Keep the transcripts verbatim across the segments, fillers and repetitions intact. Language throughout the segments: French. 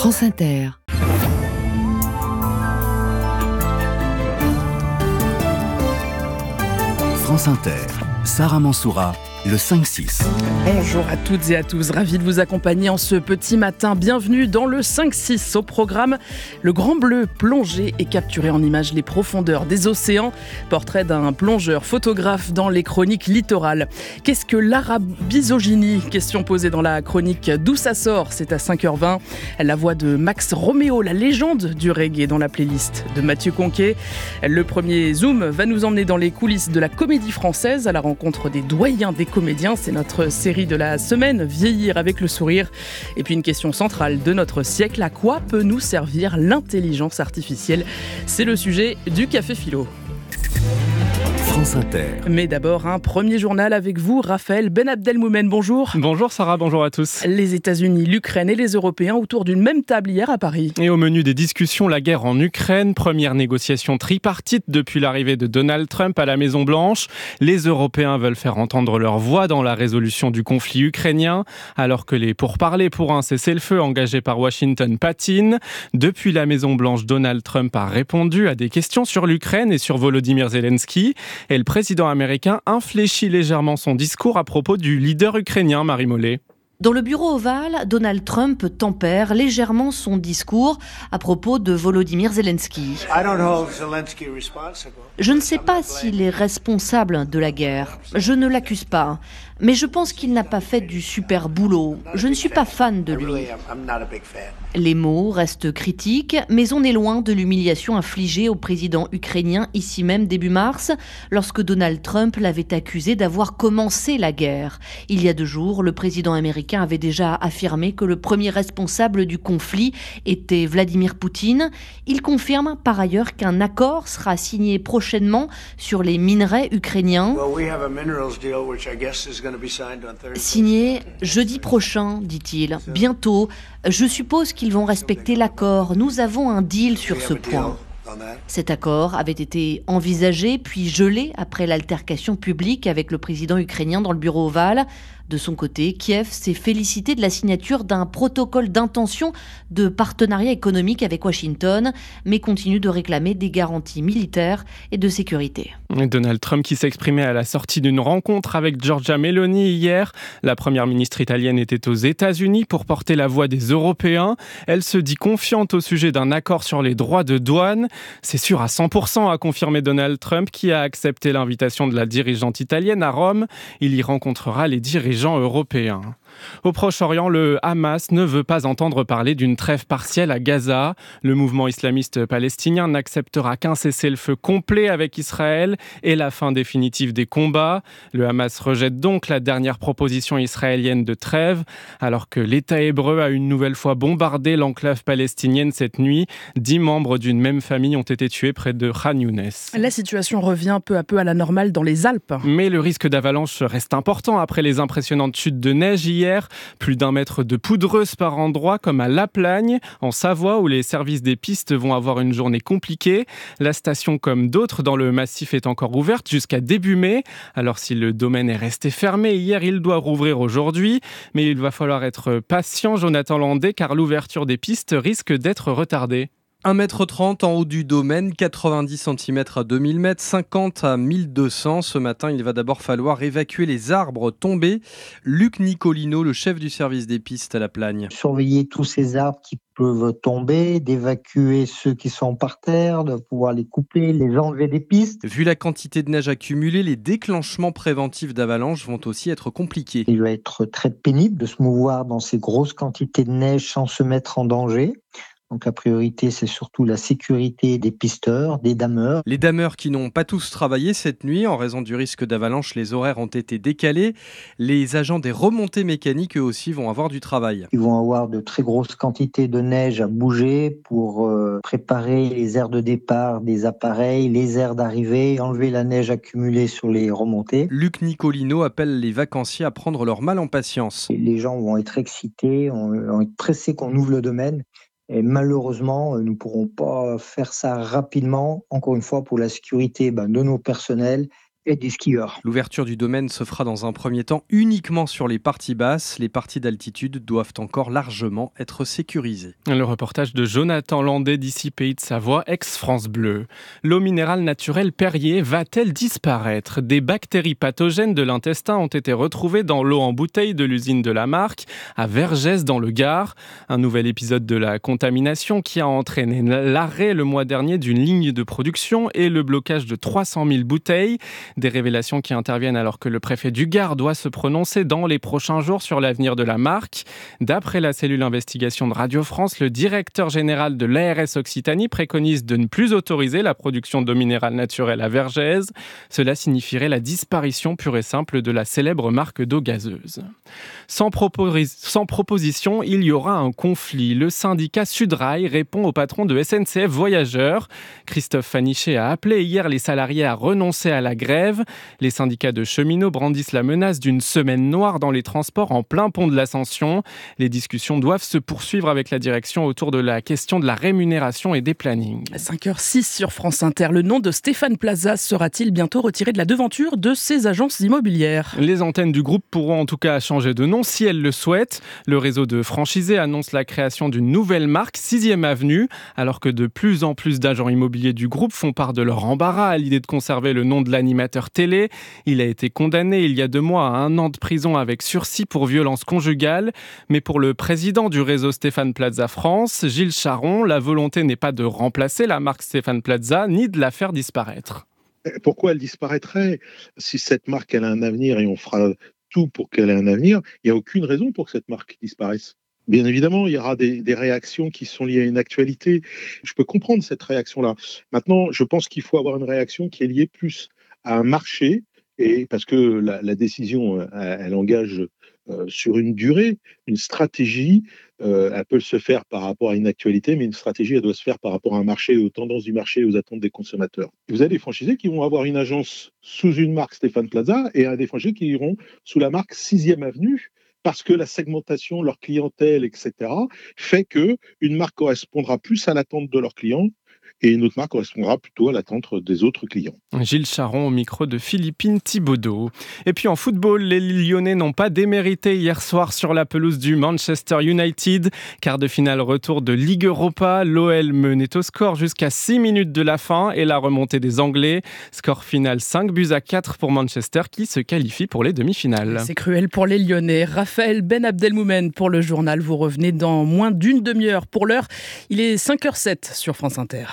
France Inter. France Inter, Sarah Mansoura, le cinq six. Bonjour à toutes et à tous, ravi de vous accompagner en ce petit matin. Bienvenue dans le cinq six. Au programme, le Grand Bleu plongé et capturé en images les profondeurs des océans. Portrait d'un plongeur photographe dans les chroniques littorales. Qu'est-ce que l'arabisogynie ? Question posée dans la chronique D'où ça sort ? C'est à cinq heures vingt. La voix de Max Romeo, la légende du reggae dans la playlist de Mathieu Conquet. Le premier Zoom va nous emmener dans les coulisses de la comédie française à la rencontre des doyens des comédiens. C'est notre série de la semaine, Vieillir avec le sourire. Et puis une question centrale de notre siècle, à quoi peut nous servir l'intelligence artificielle ? C'est le sujet du Café Philo. France Inter. Mais d'abord, un premier journal avec vous, Raphaël Ben Abdelmoumen. Bonjour. Bonjour Sarah, bonjour à tous. Les États-Unis, l'Ukraine et les Européens autour d'une même table hier à Paris. Et au menu des discussions, la guerre en Ukraine, première négociation tripartite depuis l'arrivée de Donald Trump à la Maison-Blanche. Les Européens veulent faire entendre leur voix dans la résolution du conflit ukrainien, alors que les pourparlers pour un cessez-le-feu engagés par Washington patinent. Depuis la Maison-Blanche, Donald Trump a répondu à des questions sur l'Ukraine et sur Volodymyr Zelensky. Et le président américain infléchit légèrement son discours à propos du leader ukrainien, Marie Mollet. Dans le bureau ovale, Donald Trump tempère légèrement son discours à propos de Volodymyr Zelensky. Je ne sais pas s'il est responsable de la guerre. Je ne l'accuse pas. Mais je pense qu'il n'a pas fait du super boulot. Je ne suis pas fan de lui. Les mots restent critiques, mais on est loin de l'humiliation infligée au président ukrainien ici même début mars, lorsque Donald Trump l'avait accusé d'avoir commencé la guerre. Il y a deux jours, le président américain avait déjà affirmé que le premier responsable du conflit était Vladimir Poutine. Il confirme par ailleurs qu'un accord sera signé prochainement sur les minerais ukrainiens. Signé jeudi prochain, dit-il. Bientôt. Je suppose qu'ils vont respecter l'accord. Nous avons un deal sur ce point. Cet accord avait été envisagé puis gelé après l'altercation publique avec le président ukrainien dans le bureau ovale. De son côté, Kiev s'est félicité de la signature d'un protocole d'intention de partenariat économique avec Washington, mais continue de réclamer des garanties militaires et de sécurité. Et Donald Trump qui s'exprimait à la sortie d'une rencontre avec Giorgia Meloni hier. La première ministre italienne était aux États-Unis pour porter la voix des Européens. Elle se dit confiante au sujet d'un accord sur les droits de douane. C'est sûr à cent pour cent, a confirmé Donald Trump, qui a accepté l'invitation de la dirigeante italienne à Rome. Il y rencontrera les dirigeants européens. Au Proche-Orient, le Hamas ne veut pas entendre parler d'une trêve partielle à Gaza. Le mouvement islamiste palestinien n'acceptera qu'un cessez-le-feu complet avec Israël et la fin définitive des combats. Le Hamas rejette donc la dernière proposition israélienne de trêve, alors que l'État hébreu a une nouvelle fois bombardé l'enclave palestinienne cette nuit. Dix membres d'une même famille ont été tués près de Khan Younes. La situation revient peu à peu à la normale dans les Alpes. Mais le risque d'avalanche reste important après les impressionnantes chutes de neige hier. Plus d'un mètre de poudreuse par endroit, comme à La Plagne, en Savoie, où les services des pistes vont avoir une journée compliquée. La station, comme d'autres dans le massif, est encore ouverte jusqu'à début mai. Alors si le domaine est resté fermé hier, il doit rouvrir aujourd'hui. Mais il va falloir être patient, Jonathan Landais, car l'ouverture des pistes risque d'être retardée. un mètre trente en haut du domaine, quatre-vingt-dix centimètres à deux mille mètres, cinquante à mille deux cents. Ce matin, il va d'abord falloir évacuer les arbres tombés. Luc Nicolino, le chef du service des pistes à La Plagne. Surveiller tous ces arbres qui peuvent tomber, d'évacuer ceux qui sont par terre, de pouvoir les couper, les enlever des pistes. Vu la quantité de neige accumulée, les déclenchements préventifs d'avalanche vont aussi être compliqués. Il va être très pénible de se mouvoir dans ces grosses quantités de neige sans se mettre en danger. Donc la priorité, c'est surtout la sécurité des pisteurs, des dameurs. Les dameurs qui n'ont pas tous travaillé cette nuit, en raison du risque d'avalanche, les horaires ont été décalés. Les agents des remontées mécaniques, eux aussi, vont avoir du travail. Ils vont avoir de très grosses quantités de neige à bouger pour euh, préparer les aires de départ des appareils, les aires d'arrivée, enlever la neige accumulée sur les remontées. Luc Nicolino appelle les vacanciers à prendre leur mal en patience. Les gens vont être excités, vont être pressés qu'on ouvre le domaine. Et malheureusement, nous ne pourrons pas faire ça rapidement, encore une fois, pour la sécurité ben, de nos personnels et des skieurs. L'ouverture du domaine se fera dans un premier temps uniquement sur les parties basses. Les parties d'altitude doivent encore largement être sécurisées. Le reportage de Jonathan Landais d'ici Pays de Savoie, ex-France Bleu. L'eau minérale naturelle Perrier va-t-elle disparaître ? Des bactéries pathogènes de l'intestin ont été retrouvées dans l'eau en bouteille de l'usine de la marque à Vergès dans le Gard. Un nouvel épisode de la contamination qui a entraîné l'arrêt le mois dernier d'une ligne de production et le blocage de trois cent mille bouteilles. Des révélations qui interviennent alors que le préfet du Gard doit se prononcer dans les prochains jours sur l'avenir de la marque. D'après la cellule investigation de Radio France, le directeur général de l'A R S Occitanie préconise de ne plus autoriser la production d'eau minérale naturelle à Vergès. Cela signifierait la disparition pure et simple de la célèbre marque d'eau gazeuse. Sans, propos- sans proposition, il y aura un conflit. Le syndicat Sudrail répond au patron de S N C F Voyageurs. Christophe Fanichet a appelé hier les salariés à renoncer à la grève. Les syndicats de cheminots brandissent la menace d'une semaine noire dans les transports en plein pont de l'Ascension. Les discussions doivent se poursuivre avec la direction autour de la question de la rémunération et des plannings. cinq heures six sur France Inter. Le nom de Stéphane Plaza sera-t-il bientôt retiré de la devanture de ses agences immobilières ? Les antennes du groupe pourront en tout cas changer de nom si elles le souhaitent. Le réseau de franchisés annonce la création d'une nouvelle marque, sixième avenue, alors que de plus en plus d'agents immobiliers du groupe font part de leur embarras à l'idée de conserver le nom de l'animateur télé. Il a été condamné il y a deux mois à un an de prison avec sursis pour violence conjugale. Mais pour le président du réseau Stéphane Plaza France, Gilles Charon, la volonté n'est pas de remplacer la marque Stéphane Plaza, ni de la faire disparaître. Pourquoi elle disparaîtrait ? Si cette marque elle a un avenir et on fera tout pour qu'elle ait un avenir, il n'y a aucune raison pour que cette marque disparaisse. Bien évidemment, il y aura des, des réactions qui sont liées à une actualité. Je peux comprendre cette réaction-là. Maintenant, je pense qu'il faut avoir une réaction qui est liée plus à un marché, et parce que la, la décision, elle, elle engage euh, sur une durée, une stratégie. Euh, elle peut se faire par rapport à une actualité, mais une stratégie, elle doit se faire par rapport à un marché, aux tendances du marché et aux attentes des consommateurs. Vous avez des franchisés qui vont avoir une agence sous une marque Stéphane Plaza et des franchisés qui iront sous la marque sixième avenue, parce que la segmentation, leur clientèle, et cetera, fait qu'une marque correspondra plus à l'attente de leurs clients et une autre marque correspondra plutôt à l'attente des autres clients. Gilles Charon au micro de Philippine Thibaudot. Et puis en football, les Lyonnais n'ont pas démérité hier soir sur la pelouse du Manchester United. Quart de finale retour de Ligue Europa, l'O L menait au score jusqu'à six minutes de la fin et la remontée des Anglais. Score final cinq buts à quatre pour Manchester qui se qualifie pour les demi-finales. C'est cruel pour les Lyonnais. Raphaël Ben Abdelmoumen pour le journal. Vous revenez dans moins d'une demi-heure. Pour l'heure, il est cinq heures sept sur France Inter.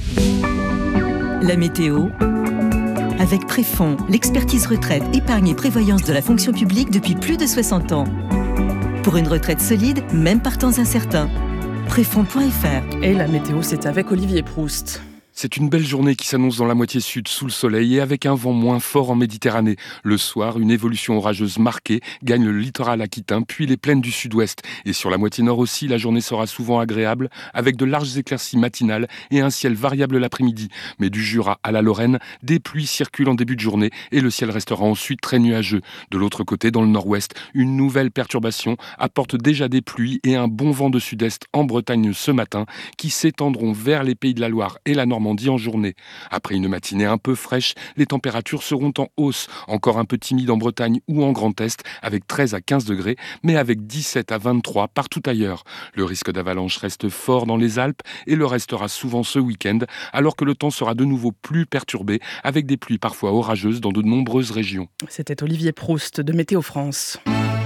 La météo avec Préfond, l'expertise retraite, épargne et prévoyance de la fonction publique depuis plus de soixante ans. Pour une retraite solide, même par temps incertains. Préfond point f r. Et la météo, c'est avec Olivier Proust. C'est une belle journée qui s'annonce dans la moitié sud sous le soleil et avec un vent moins fort en Méditerranée. Le soir, une évolution orageuse marquée gagne le littoral aquitain puis les plaines du sud-ouest. Et sur la moitié nord aussi, la journée sera souvent agréable avec de larges éclaircies matinales et un ciel variable l'après-midi. Mais du Jura à la Lorraine, des pluies circulent en début de journée et le ciel restera ensuite très nuageux. De l'autre côté, dans le nord-ouest, une nouvelle perturbation apporte déjà des pluies et un bon vent de sud-est en Bretagne ce matin qui s'étendront vers les Pays de la Loire et la Normandie en journée. Après une matinée un peu fraîche, les températures seront en hausse, encore un peu timides en Bretagne ou en Grand Est, avec treize à quinze degrés, mais avec dix-sept à vingt-trois partout ailleurs. Le risque d'avalanche reste fort dans les Alpes et le restera souvent ce week-end, alors que le temps sera de nouveau plus perturbé, avec des pluies parfois orageuses dans de nombreuses régions. C'était Olivier Proust de Météo France.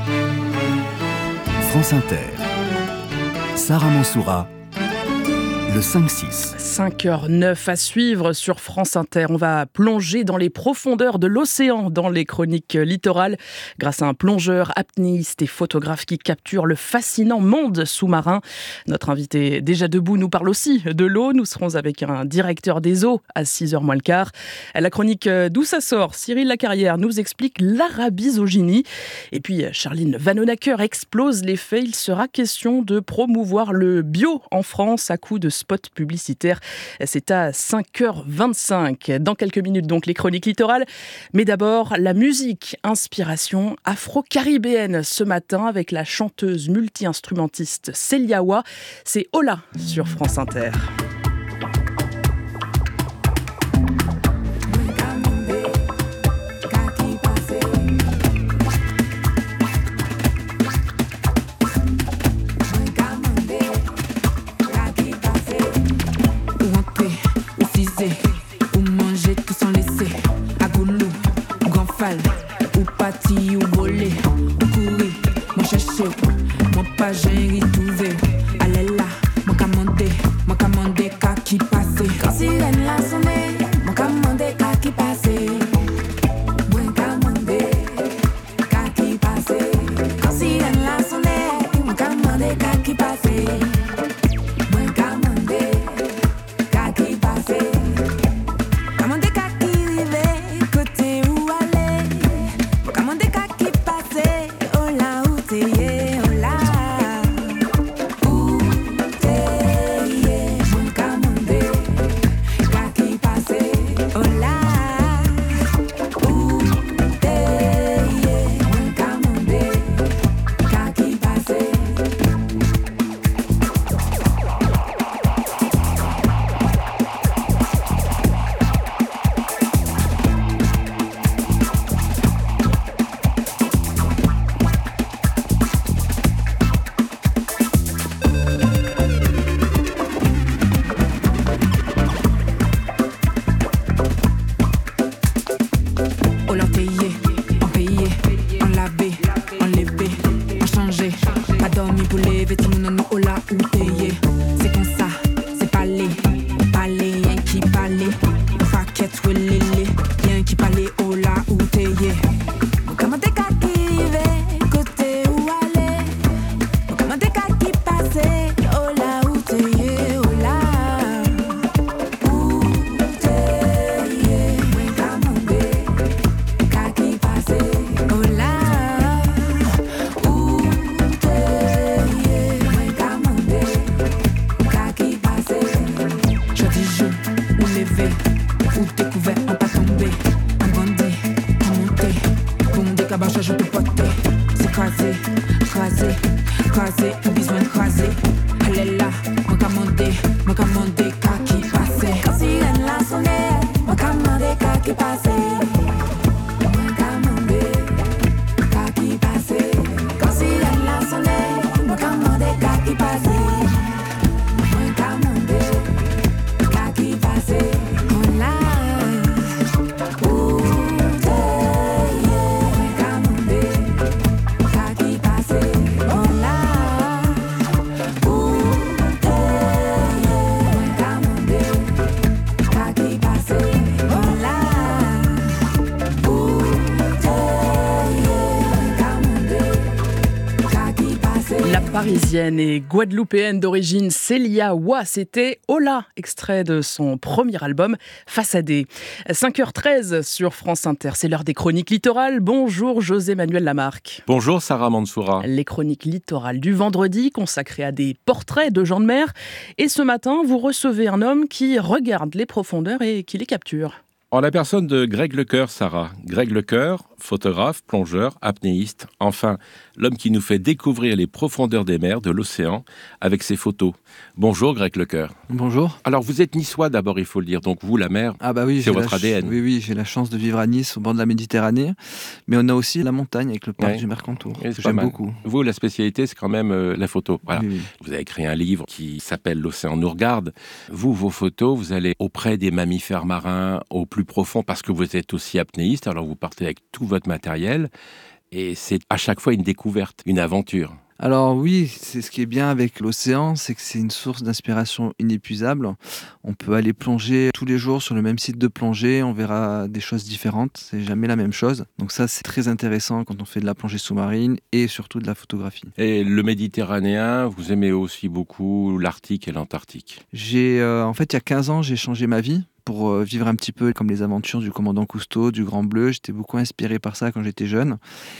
France Inter. Sarah Mansoura. Le cinq six. cinq heures neuf à suivre sur France Inter. On va plonger dans les profondeurs de l'océan dans les chroniques littorales grâce à un plongeur, apnéiste et photographe qui capture le fascinant monde sous-marin. Notre invité déjà debout nous parle aussi de l'eau. Nous serons avec un directeur des eaux à six heures moins le quart. À la chronique D'où ça sort, Cyril Lacarrière nous explique l'arabisogynie. Et puis Charline Vanhoenacker explose les faits. Il sera question de promouvoir le bio en France à coup de spot publicitaire. C'est à cinq heures vingt-cinq. Dans quelques minutes, donc, les chroniques littorales. Mais d'abord, la musique, inspiration afro-caribéenne ce matin avec la chanteuse multi-instrumentiste Célia Wa. C'est Hola sur France Inter. t'es. C'est comme ça, c'est palais, palais, y'en qui palais. Raquette, ouais, lélé, y'en qui palais, oh là où t'es. Comment t'es qu'à qui va, côté où aller. Comment t'es qu'à qui passer, oh là où t'es, oh là. Où t'es, ouais, camandé, qu'à qui passer, oh là. Où t'es, ouais, camandé, qu'à qui passer. Je dis je, ou levé, ou découvert, en pas tombé, en bandit, en monté, pour mon décabache, je peux porter. C'est crasé, crasé, crasé, ou besoin de craser. Elle est là, moi commandé, moi commandé, qu'à qui passer. Quand si elle l'a sonné, moi commandé, qu'à qui passer. Moi commandé, qu'à qui passer. Quand si elle l'a sonné, moi commandé, qu'à qui passer. Moi commandé, qu'à qui passer. Oh là, où t'es, moi commandé, qu'à qui passer. Oh là, où t'es, moi commandé, qu'à qui passer. Oh là, où t'es, moi commandé, qu'à qui passer. La Parisienne et guadeloupéenne d'origine Célia Wa, c'était Hola, extrait de son premier album Façadé. cinq heures treize sur France Inter, c'est l'heure des chroniques littorales. Bonjour José-Manuel Lamarque. Bonjour Sarah Mansoura. Les chroniques littorales du vendredi consacrées à des portraits de gens de mer. Et ce matin, vous recevez un homme qui regarde les profondeurs et qui les capture. En la personne de Greg Lecoeur, Sarah. Greg Lecoeur, photographe, plongeur, apnéiste, enfin, l'homme qui nous fait découvrir les profondeurs des mers, de l'océan, avec ses photos. Bonjour Greg Lecoeur. Bonjour. Alors vous êtes niçois d'abord, il faut le dire, donc vous, la mer, ah bah oui, c'est votre ch- A D N. Oui, oui, j'ai la chance de vivre à Nice, au bord de la Méditerranée, mais on a aussi la montagne avec le parc Ouais. du Mercantour, Oui, c'est que pas j'aime mal. beaucoup. Vous, la spécialité, c'est quand même euh, la photo. Voilà. Oui, oui. Vous avez écrit un livre qui s'appelle L'océan nous regarde. Vous, vos photos, vous allez auprès des mammifères marins au plus profond parce que vous êtes aussi apnéiste, alors vous partez avec tout votre matériel et c'est à chaque fois une découverte, une aventure. Alors oui, c'est ce qui est bien avec l'océan, c'est que c'est une source d'inspiration inépuisable. On peut aller plonger tous les jours sur le même site de plongée, on verra des choses différentes, c'est jamais la même chose. Donc ça, c'est très intéressant quand on fait de la plongée sous-marine et surtout de la photographie. Et le Méditerranéen, vous aimez aussi beaucoup l'Arctique et l'Antarctique. J'ai, euh, en fait, il y a quinze ans, j'ai changé ma vie pour euh, vivre un petit peu comme les aventures du commandant Cousteau, du Grand Bleu. J'étais beaucoup inspiré par ça quand j'étais jeune.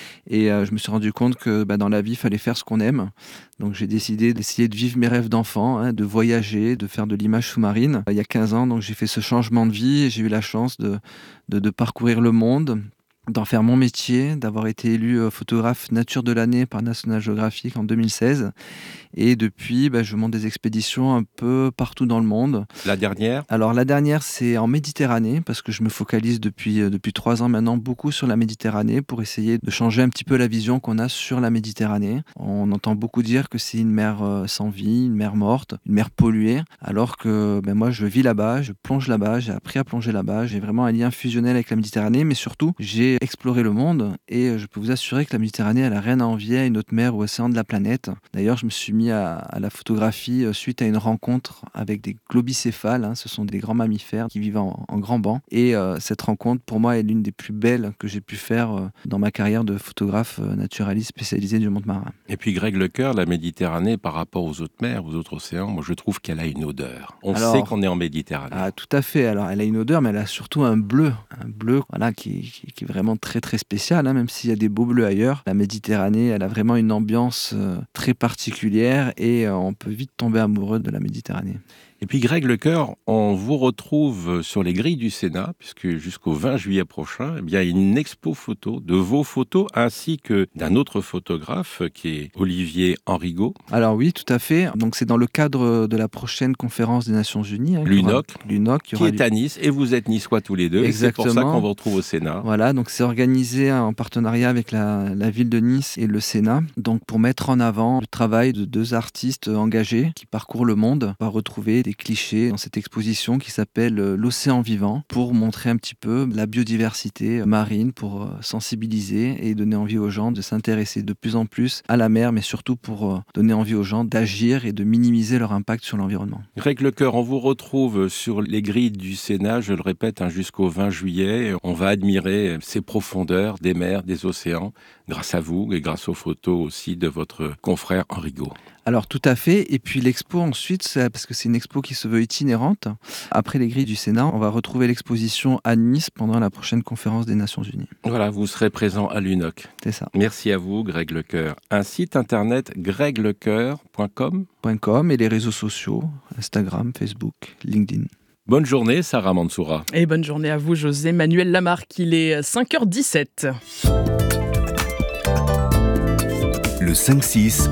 Et euh, je me suis rendu compte que bah, dans la vie, il fallait faire ce qu'on aime. Donc j'ai décidé d'essayer de vivre mes rêves d'enfant, hein, de voyager, de faire de l'image sous-marine. Il y a quinze ans, donc j'ai fait ce changement de vie et j'ai eu la chance de, de, de parcourir le monde, d'en faire mon métier, d'avoir été élu photographe nature de l'année par National Geographic en deux mille seize. Et depuis, bah, je monte des expéditions un peu partout dans le monde. La dernière ? Alors la dernière, c'est en Méditerranée, parce que je me focalise depuis, euh, depuis trois ans maintenant beaucoup sur la Méditerranée pour essayer de changer un petit peu la vision qu'on a sur la Méditerranée. On entend beaucoup dire que c'est une mer euh, sans vie, une mer morte, une mer polluée, alors que ben, moi je vis là-bas, je plonge là-bas, j'ai appris à plonger là-bas, j'ai vraiment un lien fusionnel avec la Méditerranée, mais surtout j'ai exploré le monde et je peux vous assurer que la Méditerranée, elle n'a rien à envier à une autre mer ou océan de la planète. D'ailleurs, je me suis mis à, à la photographie suite à une rencontre avec des globicéphales, hein, ce sont des grands mammifères qui vivent en, en grand banc. Et euh, cette rencontre, pour moi, est l'une des plus belles que j'ai pu faire euh, dans ma carrière de photographe euh, naturaliste spécialisé du monde marin. Et puis Greg Lecoeur, la Méditerranée par rapport aux autres mers, aux autres océans, moi je trouve qu'elle a une odeur. On Alors, sait qu'on est en Méditerranée. Ah, tout à fait. Alors elle a une odeur, mais elle a surtout un bleu, un bleu voilà, qui, qui, qui est vraiment très très spécial, hein, même s'il y a des beaux bleus ailleurs. La Méditerranée, elle a vraiment une ambiance euh, très particulière et euh, on peut vite tomber amoureux de la Méditerranée. Et puis Greg Lecoeur, on vous retrouve sur les grilles du Sénat, puisque jusqu'au vingt juillet prochain, eh bien, il y a une expo photo de vos photos, ainsi que d'un autre photographe qui est Olivier Henrigaud. Alors oui, tout à fait. Donc c'est dans le cadre de la prochaine conférence des Nations Unies. Hein, L'U N O C, qui, L'U N O C, qui, qui est à Nice, et vous êtes niçois tous les deux. Exactement. Et c'est pour ça qu'on vous retrouve au Sénat. Voilà, donc c'est organisé en partenariat avec la, la ville de Nice et le Sénat, donc pour mettre en avant le travail de deux artistes engagés qui parcourent le monde. On va retrouver des des clichés dans cette exposition qui s'appelle L'océan vivant, pour montrer un petit peu la biodiversité marine, pour sensibiliser et donner envie aux gens de s'intéresser de plus en plus à la mer, mais surtout pour donner envie aux gens d'agir et de minimiser leur impact sur l'environnement. Greg Lecœur, on vous retrouve sur les grilles du Sénat, je le répète, hein, jusqu'au vingt juillet. On va admirer ces profondeurs des mers, des océans, grâce à vous et grâce aux photos aussi de votre confrère Henri Gault. Alors tout à fait, et puis l'expo ensuite, c'est, parce que c'est une expo qui se veut itinérante, après les grilles du Sénat, on va retrouver l'exposition à Nice pendant la prochaine conférence des Nations Unies. Voilà, vous serez présent à l'U N O C. C'est ça. Merci à vous, Greg Lecœur. Un site internet, greg lecœur point com .com et les réseaux sociaux, Instagram, Facebook, LinkedIn. Bonne journée, Sarah Mansoura. Et bonne journée à vous, José Manuel Lamarque. Il est cinq heures dix-sept. Le cinq six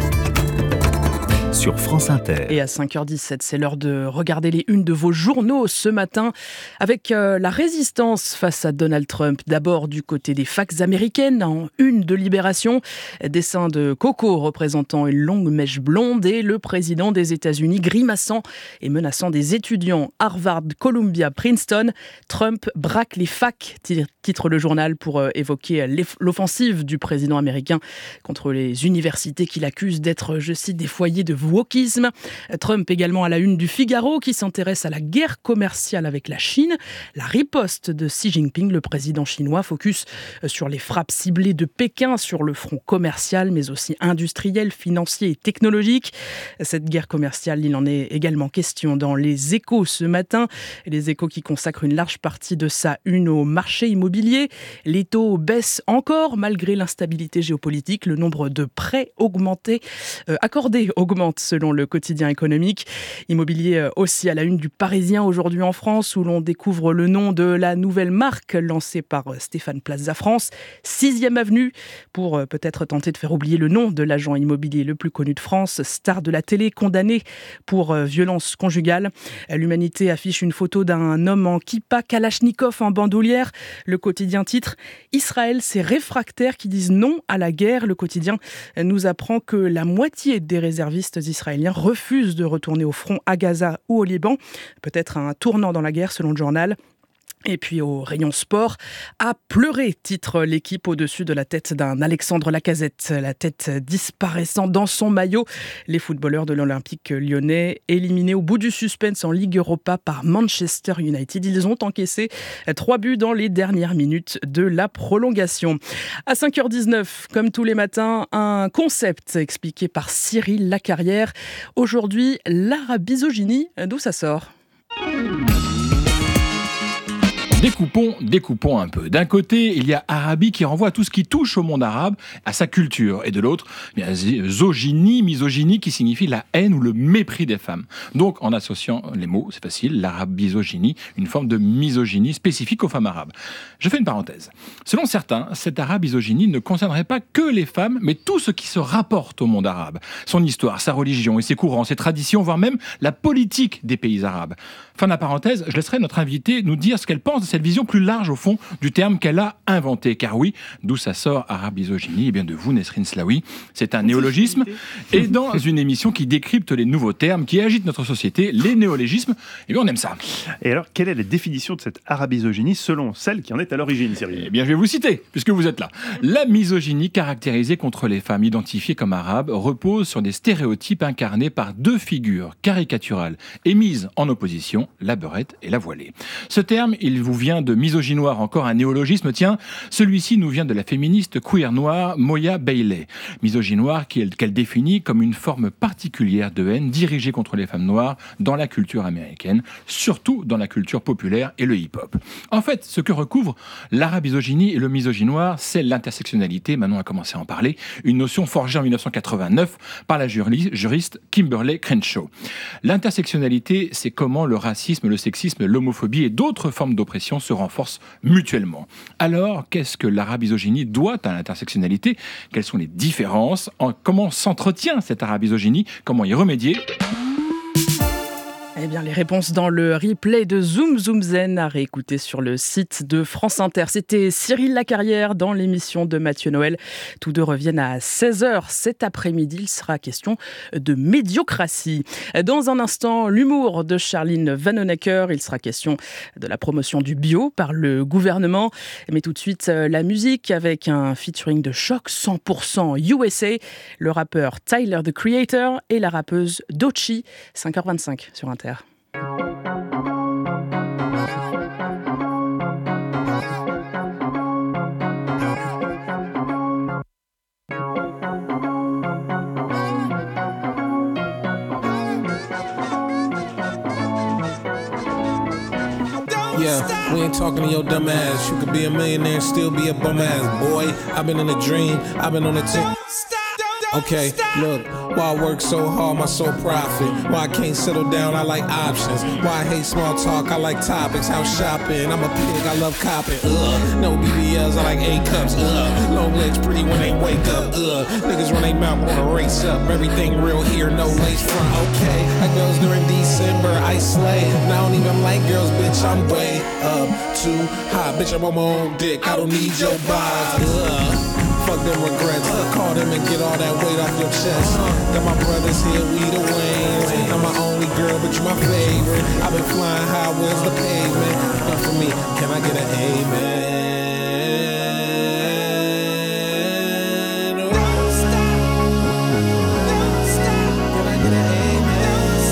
sur France Inter. Et à cinq heures dix-sept, c'est l'heure de regarder les unes de vos journaux ce matin avec euh, la résistance face à Donald Trump. D'abord du côté des facs américaines, en une de Libération, dessin de Coco représentant une longue mèche blonde et le président des États-Unis grimaçant et menaçant des étudiants Harvard, Columbia, Princeton. Trump braque les facs, titre le journal, pour euh, évoquer l'offensive du président américain contre les universités qu'il accuse d'être, je cite, des foyers de wokisme. Trump également à la une du Figaro qui s'intéresse à la guerre commerciale avec la Chine. La riposte de Xi Jinping, le président chinois, focus sur les frappes ciblées de Pékin sur le front commercial, mais aussi industriel, financier et technologique. Cette guerre commerciale, il en est également question dans Les Échos ce matin. Les Échos qui consacrent une large partie de sa une au marché immobilier. Les taux baissent encore malgré l'instabilité géopolitique. Le nombre de prêts augmentés, euh, accordés augmente selon le quotidien économique. Immobilier aussi à la une du Parisien aujourd'hui en France, où l'on découvre le nom de la nouvelle marque lancée par Stéphane Plaza France, sixième avenue, pour peut-être tenter de faire oublier le nom de l'agent immobilier le plus connu de France, star de la télé, condamné pour violence conjugale. L'Humanité affiche une photo d'un homme en kippa kalachnikov en bandoulière. Le quotidien titre « Israël, ces réfractaires qui disent non à la guerre ». Le quotidien nous apprend que la moitié des réservistes israéliens refusent de retourner au front à Gaza ou au Liban. Peut-être un tournant dans la guerre selon le journal. Et puis au rayon sport, à pleurer, titre l'équipe au-dessus de la tête d'un Alexandre Lacazette, la tête disparaissant dans son maillot. Les footballeurs de l'Olympique lyonnais, éliminés au bout du suspense en Ligue Europa par Manchester United. Ils ont encaissé trois buts dans les dernières minutes de la prolongation. À cinq heures dix-neuf, comme tous les matins, un concept expliqué par Cyril Lacarrière. Aujourd'hui, l'arabisogynie, d'où ça sort ? Découpons, découpons un peu. D'un côté, il y a Arabie qui renvoie à tout ce qui touche au monde arabe, à sa culture. Et de l'autre, il y a zogynie, misogynie qui signifie la haine ou le mépris des femmes. Donc, en associant les mots, c'est facile, l'arabisogynie, une forme de misogynie spécifique aux femmes arabes. Je fais une parenthèse. Selon certains, cette arabisogynie ne concernerait pas que les femmes, mais tout ce qui se rapporte au monde arabe. Son histoire, sa religion et ses courants, ses traditions, voire même la politique des pays arabes. Fin de la parenthèse, je laisserai notre invitée nous dire ce qu'elle pense de cette vision plus large, au fond, du terme qu'elle a inventé. Car oui, d'où ça sort, arabisogynie, et bien de vous, Nesrine Slaoui. C'est un néologisme. Et dans une émission qui décrypte les nouveaux termes, qui agitent notre société, les néologismes, et bien on aime ça. Et alors, quelle est la définition de cette arabisogynie selon celle qui en est à l'origine, Cyril ? Eh bien, je vais vous citer, puisque vous êtes là. La misogynie caractérisée contre les femmes identifiées comme arabes repose sur des stéréotypes incarnés par deux figures caricaturales et mises en opposition, la beurette et la voilée. Ce terme, il vous vient de misogynoir, encore un néologisme, tiens, celui-ci nous vient de la féministe queer noire Moya Bailey. Misogynoir qu'elle définit comme une forme particulière de haine dirigée contre les femmes noires dans la culture américaine, surtout dans la culture populaire et le hip-hop. En fait, ce que recouvre l'arabisogynie et le misogynoir, c'est l'intersectionnalité, Manon a commencé à en parler, une notion forgée en dix-neuf cent quatre-vingt-neuf par la juriste Kimberly Crenshaw. L'intersectionnalité, c'est comment le racisme, le sexisme, l'homophobie et d'autres formes d'oppression se renforcent mutuellement. Alors, qu'est-ce que l'arabisogynie doit à l'intersectionnalité ? Quelles sont les différences ? En, comment s'entretient cette arabisogynie ? Comment y remédier ? Eh bien, les réponses dans le replay de Zoom Zoom Zen à réécouter sur le site de France Inter. C'était Cyril Lacarrière dans l'émission de Mathieu Noël. Tous deux reviennent à seize heures cet après-midi. Il sera question de médiocratie. Dans un instant, l'humour de Charline Vanhoenacker. Il sera question de la promotion du bio par le gouvernement. Mais tout de suite, la musique avec un featuring de choc cent pour cent U S A. Le rappeur Tyler, the Creator, et la rappeuse Doechii. cinq heures vingt-cinq sur Inter. Yeah, we ain't talking to your dumb ass. You could be a millionaire and still be a bum ass boy. I've been in a dream, I've been on a tick. Okay, look, why I work so hard, my sole profit. Why I can't settle down, I like options. Why I hate small talk, I like topics. House shopping, I'm a pig, I love copping. Ugh, no B B Ls, I like A cups. Ugh, long legs pretty when they wake up. Ugh, niggas run they mouth, wanna race up. Everything real here, no lace front. Okay, like girls during December, I slay. And I don't even like girls, bitch, I'm way up too high. Bitch, I'm on my own dick, I don't need your vibes. Ugh. Fuck them regrets, call them and get all that weight off your chest. Got my brothers here, we the Waynes. Not my only girl, but you my favorite. I've been flying high, where's the pavement? And for me, can I get an amen? Don't stop, don't stop. Can I get an amen?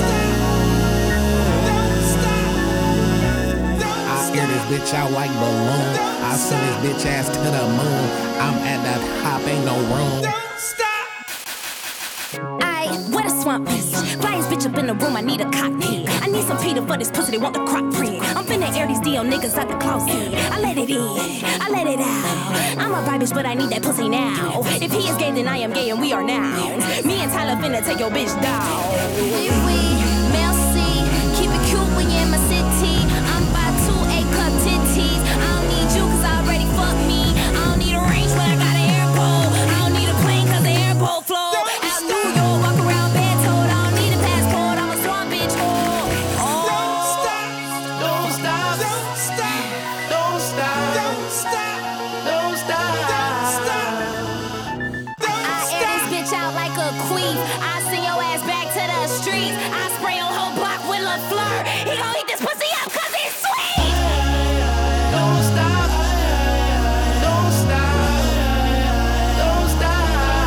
Don't stop, don't stop. I scare this bitch out like balloon. I send this bitch ass to the moon. I'm at that hop, ain't no room. Don't stop. I, what a swamp piece. Flyest bitch up in the room, I need a cockpit. I need some Peter for this pussy, they want the crock print. I'm finna air these D L niggas out the closet. I let it in, I let it out. I'm a vibe bitch, but I need that pussy now. If he is gay, then I am gay and we are now. Me and Tyler finna take your bitch down. Oui, oui, merci. Keep it cute when you're in my city. I'm about to A cup titties. I don't need you cause I already fucked me. I don't need a range when I got an airport. I don't need a plane cause the airport flow. Out New York, walk around bed told. I don't need a passport, I'm a swamp bitch whore. Oh. Don't stop, don't stop, don't stop, don't stop, don't stop, don't stop, don't stop. I air this bitch out like a queen. I send your ass back to the streets. I spray your whole block with LaFleur. He gon' eat this pussy up cause it's sweet. Don't stop, don't stop, don't stop,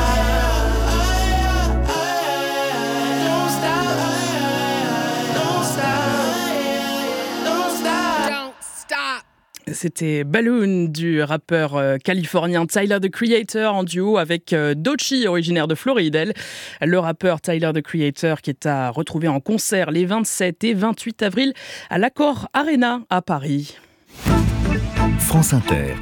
don't stop, don't stop, don't stop, don't stop. C'était Balloon du rappeur euh, californien Tyler, the Creator, en duo avec euh, Doechii, originaire de Floride. Elle. Le rappeur Tyler, the Creator, qui est à retrouver en concert les vingt-sept et vingt-huit avril à l'Accor Arena à Paris. France Inter.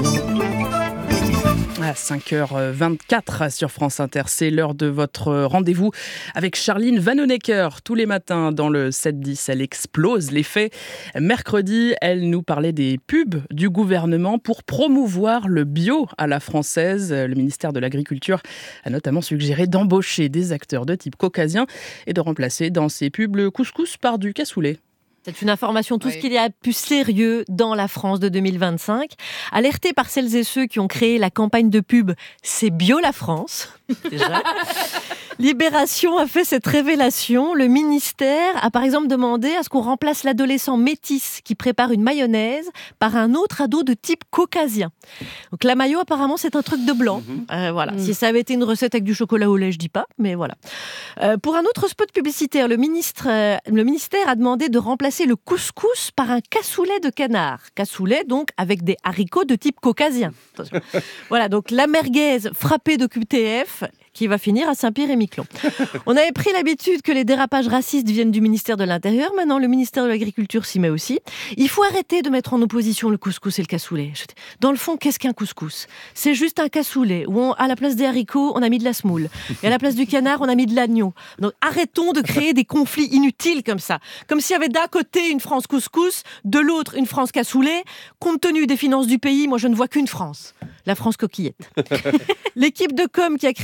À cinq heures vingt-quatre sur France Inter, c'est l'heure de votre rendez-vous avec Charline Vanhoenacker. Tous les matins dans le sept dix, elle explose les faits. Mercredi, elle nous parlait des pubs du gouvernement pour promouvoir le bio à la française. Le ministère de l'Agriculture a notamment suggéré d'embaucher des acteurs de type caucasien et de remplacer dans ces pubs le couscous par du cassoulet. C'est une information, tout oui. ce qu'il y a de plus sérieux dans la France de deux mille vingt-cinq. Alerté par celles et ceux qui ont créé la campagne de pub « C'est bio la France », déjà. Libération a fait cette révélation. Le ministère a par exemple demandé à ce qu'on remplace l'adolescent métis qui prépare une mayonnaise par un autre ado de type caucasien. Donc la mayo, apparemment, c'est un truc de blanc. Mmh. Euh, voilà. Mmh. Si ça avait été une recette avec du chocolat au lait, je dis pas, mais voilà. Euh, pour un autre spot publicitaire, le, ministre, euh, le ministère a demandé de remplacer le couscous par un cassoulet de canard. Cassoulet, donc, avec des haricots de type caucasien. Attention. Voilà, donc la merguez frappée de Q T F qui va finir à Saint-Pierre-et-Miquelon. On avait pris l'habitude que les dérapages racistes viennent du ministère de l'Intérieur. Maintenant, le ministère de l'Agriculture s'y met aussi. Il faut arrêter de mettre en opposition le couscous et le cassoulet. Dans le fond, qu'est-ce qu'un couscous ? C'est juste un cassoulet où, on, à la place des haricots, on a mis de la semoule. Et à la place du canard, on a mis de l'agneau. Donc, arrêtons de créer des conflits inutiles comme ça. Comme s'il y avait d'un côté une France couscous, de l'autre une France cassoulet. Compte tenu des finances du pays, moi, je ne vois qu'une France. La France coquillette. L'équipe de com qui a créé la campagne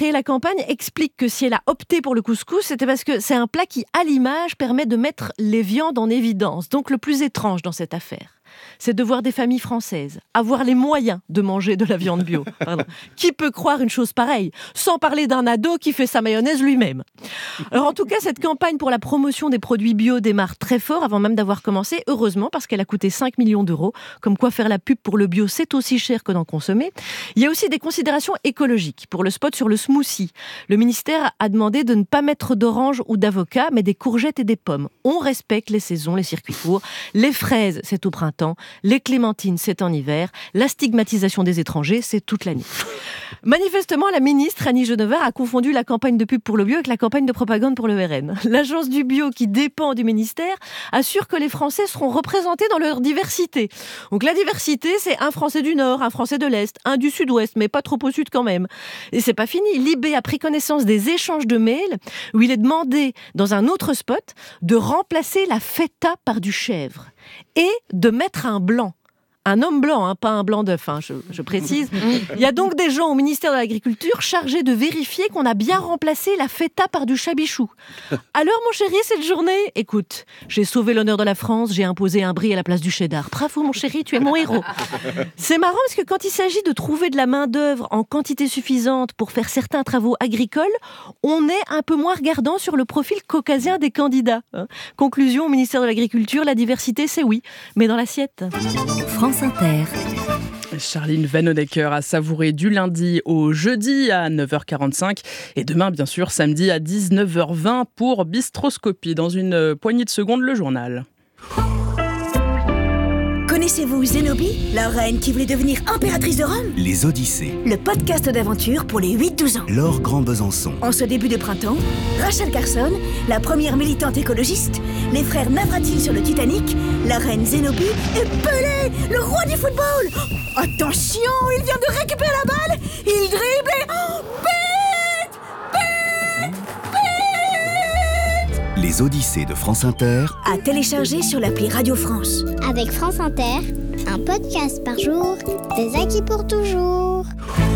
campagne explique que si elle a opté pour le couscous, c'était parce que c'est un plat qui, à l'image, permet de mettre les viandes en évidence. Donc le plus étrange dans cette affaire, c'est de voir des familles françaises avoir les moyens de manger de la viande bio. Pardon. Qui peut croire une chose pareille, sans parler d'un ado qui fait sa mayonnaise lui-même? Alors en tout cas, cette campagne pour la promotion des produits bio démarre très fort avant même d'avoir commencé, heureusement, parce qu'elle a coûté cinq millions d'euros. Comme quoi faire la pub pour le bio, c'est aussi cher que d'en consommer. Il y a aussi des considérations écologiques. Pour le spot sur le smoothie, le ministère a demandé de ne pas mettre d'orange ou d'avocat, mais des courgettes et des pommes. On respecte les saisons, les circuits courts. Les fraises, c'est au printemps. Les clémentines, c'est en hiver. La stigmatisation des étrangers, c'est toute l'année. Manifestement, la ministre Annie Genevard a confondu la campagne de pub pour le bio avec la campagne de propagande pour le R N. L'agence du bio, qui dépend du ministère, assure que les Français seront représentés dans leur diversité. Donc la diversité, c'est un Français du Nord, un Français de l'Est, un du Sud-Ouest, mais pas trop au Sud quand même. Et c'est pas fini. Libé a pris connaissance des échanges de mails où il est demandé, dans un autre spot, de remplacer la feta par du chèvre et de mettre un blanc. Un homme blanc, hein, pas un blanc d'œuf, hein, je, je précise. Il y a donc des gens au ministère de l'Agriculture chargés de vérifier qu'on a bien remplacé la feta par du chabichou. Alors, mon chéri, cette journée, écoute, j'ai sauvé l'honneur de la France, j'ai imposé un brie à la place du cheddar. Bravo, mon chéri, tu es mon héros. C'est marrant parce que quand il s'agit de trouver de la main-d'œuvre en quantité suffisante pour faire certains travaux agricoles, on est un peu moins regardant sur le profil caucasien des candidats. Hein. Conclusion, au ministère de l'Agriculture, la diversité, c'est oui, mais dans l'assiette. France Inter. Charline Vanhoenacker a savouré du lundi au jeudi à neuf heures quarante-cinq et demain, bien sûr, samedi à dix-neuf heures vingt pour Bistroscopie. Dans une poignée de secondes, le journal. Connaissez-vous Zénobie, la reine qui voulait devenir impératrice de Rome? Les Odyssées. Le podcast d'aventure pour les huit douze ans. Laure Grand-Besançon. En ce début de printemps, Rachel Carson, la première militante écologiste, les frères Navratil sur le Titanic, la reine Zénobie et Pelé, le roi du football. Oh, attention, il vient de récupérer la balle, il dribble et... Oh, but, but, but. Les Odyssées de France Inter. À télécharger sur l'appli Radio France. Avec France Inter, un podcast par jour, des acquis pour toujours.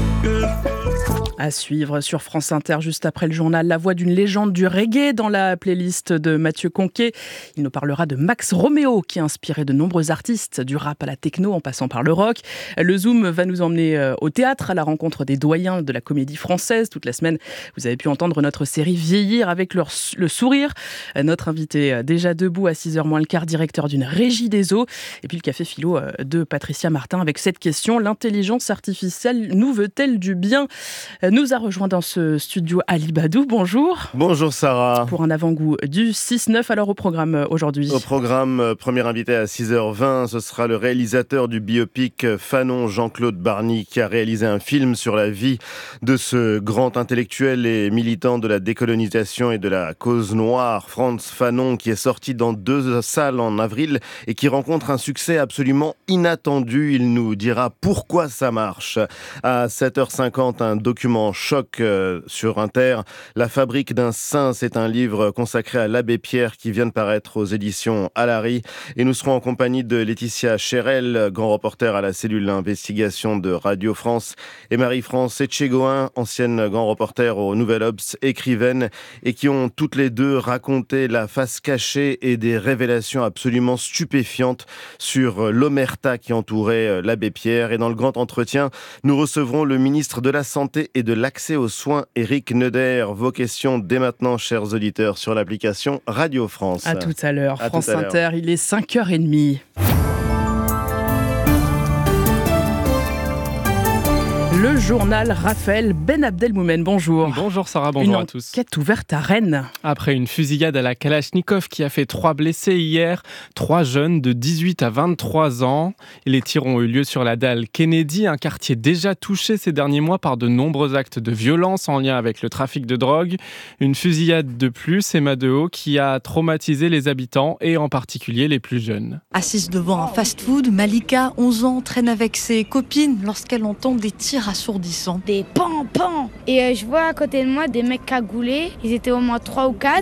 À suivre sur France Inter, juste après le journal, la voix d'une légende du reggae dans la playlist de Mathieu Conquet. Il nous parlera de Max Romeo, qui a inspiré de nombreux artistes, du rap à la techno en passant par le rock. Le Zoom va nous emmener au théâtre, à la rencontre des doyens de la comédie française. Toute la semaine, vous avez pu entendre notre série Vieillir avec leur, le sourire. Notre invité déjà debout à six heures moins le quart, directeur d'une régie des eaux. Et puis le café philo de Patricia Martin avec cette question: l'intelligence artificielle nous veut-elle du bien? Nous a rejoint dans ce studio Ali Badou. Bonjour. Bonjour Sarah. Pour un avant-goût du six neuf, alors au programme aujourd'hui. Au programme, premier invité à six heures vingt, ce sera le réalisateur du biopic Fanon, Jean-Claude Barny, qui a réalisé un film sur la vie de ce grand intellectuel et militant de la décolonisation et de la cause noire, Frantz Fanon, qui est sorti dans deux salles en avril et qui rencontre un succès absolument inattendu. Il nous dira pourquoi ça marche. À sept heures cinquante, un document choc euh, sur Inter. La fabrique d'un saint, c'est un livre consacré à l'abbé Pierre qui vient de paraître aux éditions Alary. Et nous serons en compagnie de Laetitia Chérel, grand reporter à la cellule investigation de Radio France, et Marie-France Etchegoin, ancienne grand reporter au Nouvel Obs, écrivaine, et qui ont toutes les deux raconté la face cachée et des révélations absolument stupéfiantes sur l'omerta qui entourait l'abbé Pierre. Et dans le grand entretien, nous recevrons le ministre de la Santé et de l'accès aux soins, Éric Neuder. Vos questions dès maintenant, chers auditeurs, sur l'application Radio France. À tout à l'heure. À France tout à l'heure. Inter, il est cinq heures trente. Le journal Raphaël Ben Abdelmoumen, bonjour. Bonjour Sarah, bonjour une à tous. Une enquête ouverte à Rennes. Après une fusillade à la Kalachnikov qui a fait trois blessés hier, trois jeunes de dix-huit à vingt-trois ans. Les tirs ont eu lieu sur la dalle Kennedy, un quartier déjà touché ces derniers mois par de nombreux actes de violence en lien avec le trafic de drogue. Une fusillade de plus, Emma Dehaut, qui a traumatisé les habitants et en particulier les plus jeunes. Assise devant un fast-food, Malika, onze ans, traîne avec ses copines lorsqu'elle entend des tirs assourdissants. Des pan pan. Et euh, je vois à côté de moi des mecs cagoulés, ils étaient au moins trois ou quatre,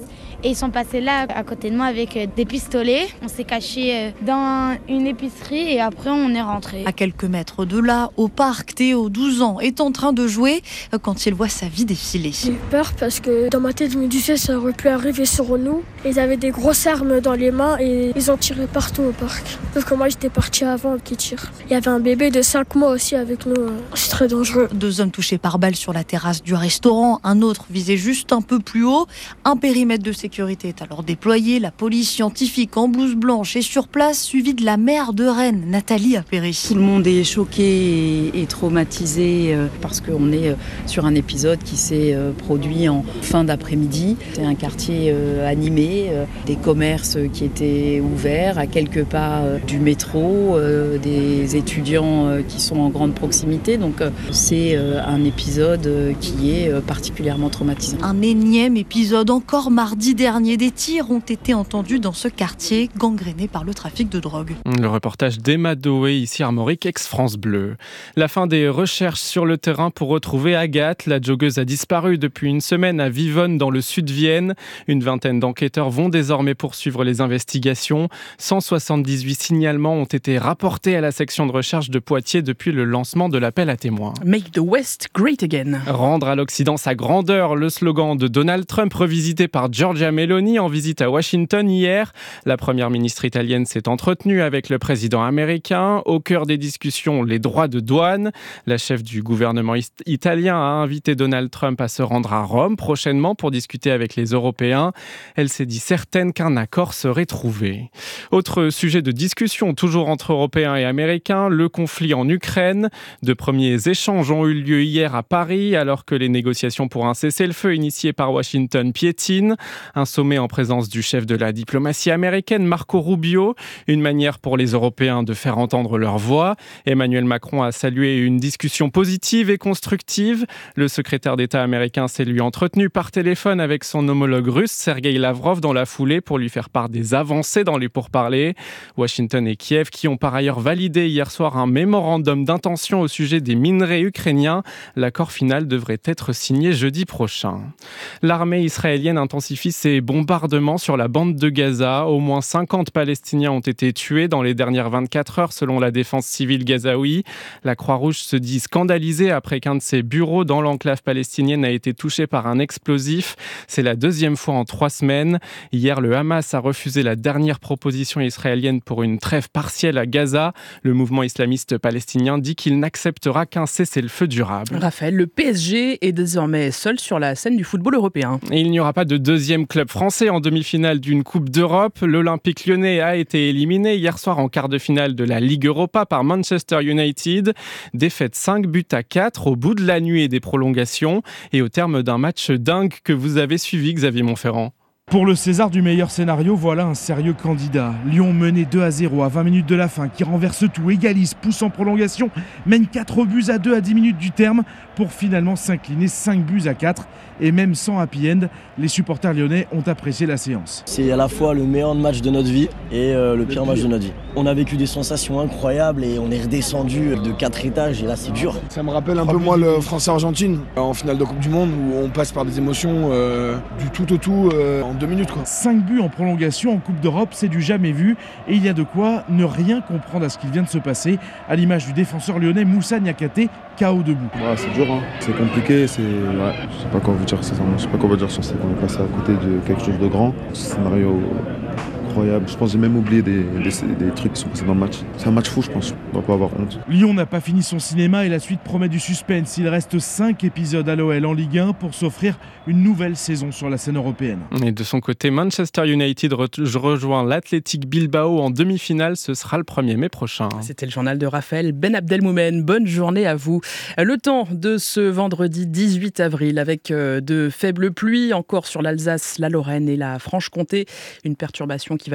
Et ils sont passés là à côté de moi avec des pistolets. On s'est cachés dans une épicerie et après on est rentré. À quelques mètres de là, au parc, Théo, douze ans, est en train de jouer quand il voit sa vie défiler. J'ai eu peur parce que dans ma tête, je me disais ça aurait pu arriver sur nous. Ils avaient des grosses armes dans les mains et ils ont tiré partout au parc. Sauf que moi, j'étais partie avant qu'ils tirent. Il y avait un bébé de cinq mois aussi avec nous. C'est très dangereux. Deux hommes touchés par balle sur la terrasse du restaurant. Un autre visé juste un peu plus haut. Un périmètre de sécurité est alors déployé. La police scientifique en blouse blanche est sur place, suivie de la maire de Rennes, Nathalie Appéry. Tout le monde est choqué et, et traumatisé euh, parce qu'on est euh, sur un épisode qui s'est euh, produit en fin d'après-midi. C'est un quartier euh, animé, euh, des commerces qui étaient ouverts à quelques pas euh, du métro, euh, des étudiants euh, qui sont en grande proximité. Donc euh, c'est euh, un épisode euh, qui est euh, particulièrement traumatisant. Un énième épisode encore mardi dernier. Des tirs ont été entendus dans ce quartier gangréné par le trafic de drogue. Le reportage d'Emma Doé, ici Armorique, ex-France Bleu. La fin des recherches sur le terrain pour retrouver Agathe. La joggeuse a disparu depuis une semaine à Vivonne, dans le sud de Vienne. Une vingtaine d'enquêteurs vont désormais poursuivre les investigations. cent soixante-dix-huit signalements ont été rapportés à la section de recherche de Poitiers depuis le lancement de l'appel à témoins. Make the West great again. Rendre à l'Occident sa grandeur, le slogan de Donald Trump revisité par Giorgia Meloni en visite à Washington hier. La première ministre italienne s'est entretenue avec le président américain. Au cœur des discussions, les droits de douane. La chef du gouvernement italien a invité Donald Trump à se rendre à Rome prochainement pour discuter avec les Européens. Elle s'est dit certaine qu'un accord serait trouvé. Autre sujet de discussion, toujours entre Européens et Américains, le conflit en Ukraine. De premiers échanges ont eu lieu hier à Paris, alors que les négociations pour un cessez-le-feu initié par Washington piétinent. Un sommet en présence du chef de la diplomatie américaine, Marco Rubio. Une manière pour les Européens de faire entendre leur voix. Emmanuel Macron a salué une discussion positive et constructive. Le secrétaire d'État américain s'est lui entretenu par téléphone avec son homologue russe, Sergueï Lavrov, dans la foulée pour lui faire part des avancées dans les pourparlers. Washington et Kiev qui ont par ailleurs validé hier soir un mémorandum d'intention au sujet des minerais ukrainiens. L'accord final devrait être signé jeudi prochain. L'armée israélienne intensifie ses bombardements sur la bande de Gaza. Au moins cinquante Palestiniens ont été tués dans les dernières vingt-quatre heures selon la défense civile gazaoui. La Croix-Rouge se dit scandalisée après qu'un de ses bureaux dans l'enclave palestinienne a été touché par un explosif. C'est la deuxième fois en trois semaines. Hier, le Hamas a refusé la dernière proposition israélienne pour une trêve partielle à Gaza. Le mouvement islamiste palestinien dit qu'il n'acceptera qu'un cessez-le-feu durable. Raphaël, le P S G est désormais seul sur la scène du football européen. Et il n'y aura pas de deuxième club français en demi-finale d'une Coupe d'Europe. L'Olympique lyonnais a été éliminé hier soir en quart de finale de la Ligue Europa par Manchester United. Défaite cinq buts à quatre au bout de la nuit et des prolongations et au terme d'un match dingue que vous avez suivi, Xavier Montferrand. Pour le César du meilleur scénario, voilà un sérieux candidat. Lyon mené deux à zéro à vingt minutes de la fin, qui renverse tout, égalise, pousse en prolongation, mène quatre buts à deux à dix minutes du terme, pour finalement s'incliner cinq buts à quatre. Et même sans happy end, les supporters lyonnais ont apprécié la séance. C'est à la fois le meilleur match de notre vie et euh, le pire match de notre vie. On a vécu des sensations incroyables et on est redescendu de quatre étages et là c'est dur. Ça me rappelle un peu moi le France-Argentine en finale de Coupe du Monde où on passe par des émotions euh, du tout au tout euh, en deux minutes. Quoi. cinq buts en prolongation en Coupe d'Europe, c'est du jamais vu et il y a de quoi ne rien comprendre à ce qu'il vient de se passer, à l'image du défenseur lyonnais Moussa Niakhaté, K O debout. Ouais, c'est dur, hein. C'est compliqué, c'est... Ouais, je sais pas quoi vous dire, sincèrement. Je sais pas quoi vous dire sur ça, qu'on est passé à côté de quelque chose de grand. Ce scénario incroyable. Je pense que j'ai même oublié des, des, des trucs qui sont passés dans le match. C'est un match fou, je pense. On doit pas avoir honte. Lyon n'a pas fini son cinéma et la suite promet du suspense. Il reste cinq épisodes à l'O L en Ligue un pour s'offrir une nouvelle saison sur la scène européenne. Et de son côté, Manchester United re- rejoint l'Athletic Bilbao en demi-finale. Ce sera le premier mai prochain. C'était le journal de Raphaël Ben Abdelmoumen. Bonne journée à vous. Le temps de ce vendredi dix-huit avril avec de faibles pluies encore sur l'Alsace, la Lorraine et la Franche-Comté. Une perturbation qui va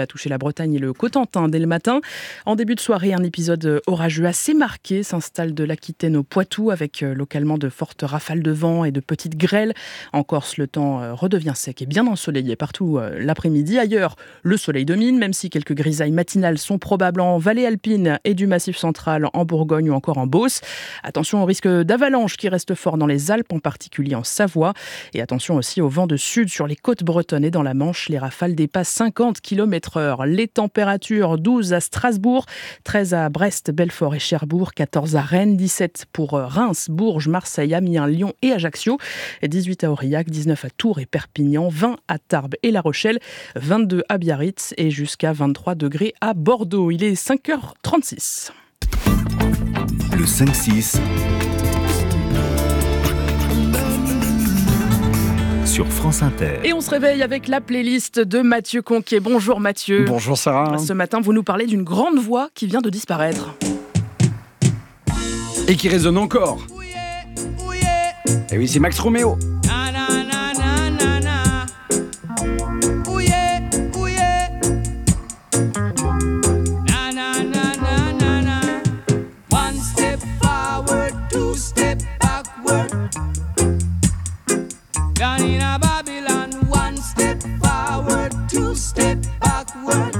va toucher la Bretagne et le Cotentin dès le matin. En début de soirée, un épisode orageux assez marqué s'installe de l'Aquitaine au Poitou avec localement de fortes rafales de vent et de petites grêles. En Corse, le temps redevient sec et bien ensoleillé partout l'après-midi. Ailleurs, le soleil domine, même si quelques grisailles matinales sont probables en vallée alpine et du Massif central, en Bourgogne ou encore en Beauce. Attention au risque d'avalanche qui reste fort dans les Alpes, en particulier en Savoie. Et attention aussi au vent de sud sur les côtes bretonnes et dans la Manche. Les rafales dépassent cinquante kilomètres heure. Les températures, douze à Strasbourg, treize à Brest, Belfort et Cherbourg, quatorze à Rennes, dix-sept pour Reims, Bourges, Marseille, Amiens, Lyon et Ajaccio, dix-huit à Aurillac, dix-neuf à Tours et Perpignan, vingt à Tarbes et La Rochelle, vingt-deux à Biarritz et jusqu'à vingt-trois degrés à Bordeaux. Il est cinq heures trente-six. Le cinq six sur France Inter. Et on se réveille avec la playlist de Mathieu Conquet. Bonjour Mathieu. Bonjour Sarah. Ce matin, vous nous parlez d'une grande voix qui vient de disparaître. Et qui résonne encore. Et oui, c'est Max Romeo. Down in a Babylon, one step forward, two step backward.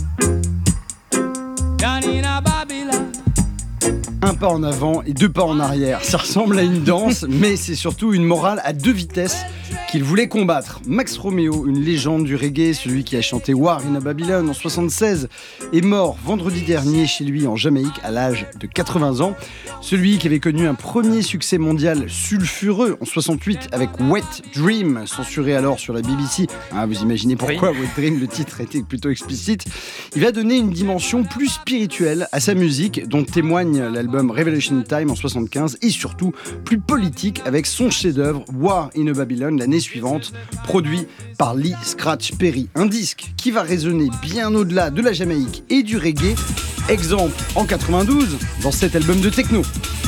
Down in a Babylon. Un pas en avant et deux pas en arrière. Ça ressemble à une danse, mais c'est surtout une morale à deux vitesses qu'il voulait combattre. Max Romeo, une légende du reggae, celui qui a chanté War in a Babylon en soixante-seize, est mort vendredi dernier chez lui en Jamaïque à l'âge de quatre-vingts ans. Celui qui avait connu un premier succès mondial sulfureux en soixante-huit avec Wet Dream, censuré alors sur la B B C. Ah, vous imaginez pourquoi oui. Wet Dream, le titre était plutôt explicite. Il va donner une dimension plus spirituelle à sa musique, dont témoigne l'album Revelation Time en soixante-quinze, et surtout plus politique avec son chef-d'œuvre War in a Babylon l'année suivante, produit par Lee Scratch Perry. Un disque qui va résonner bien au-delà de la Jamaïque et du reggae. Exemple en quatre-vingt-douze dans cet album de techno.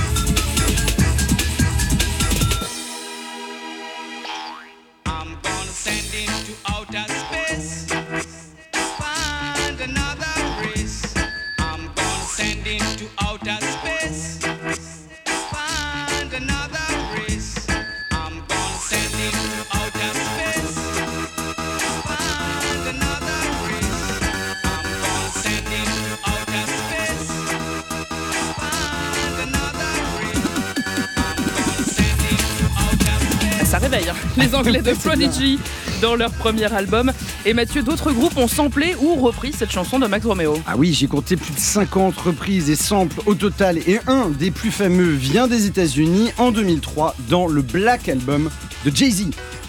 Ça réveille, hein. Les Anglais de Prodigy dans leur premier album. Et Mathieu, d'autres groupes ont samplé ou repris cette chanson de Max Romeo. Ah oui, j'ai compté plus de cinquante reprises et samples au total, et un des plus fameux vient des États-Unis en deux mille trois dans le Black Album de Jay-Z.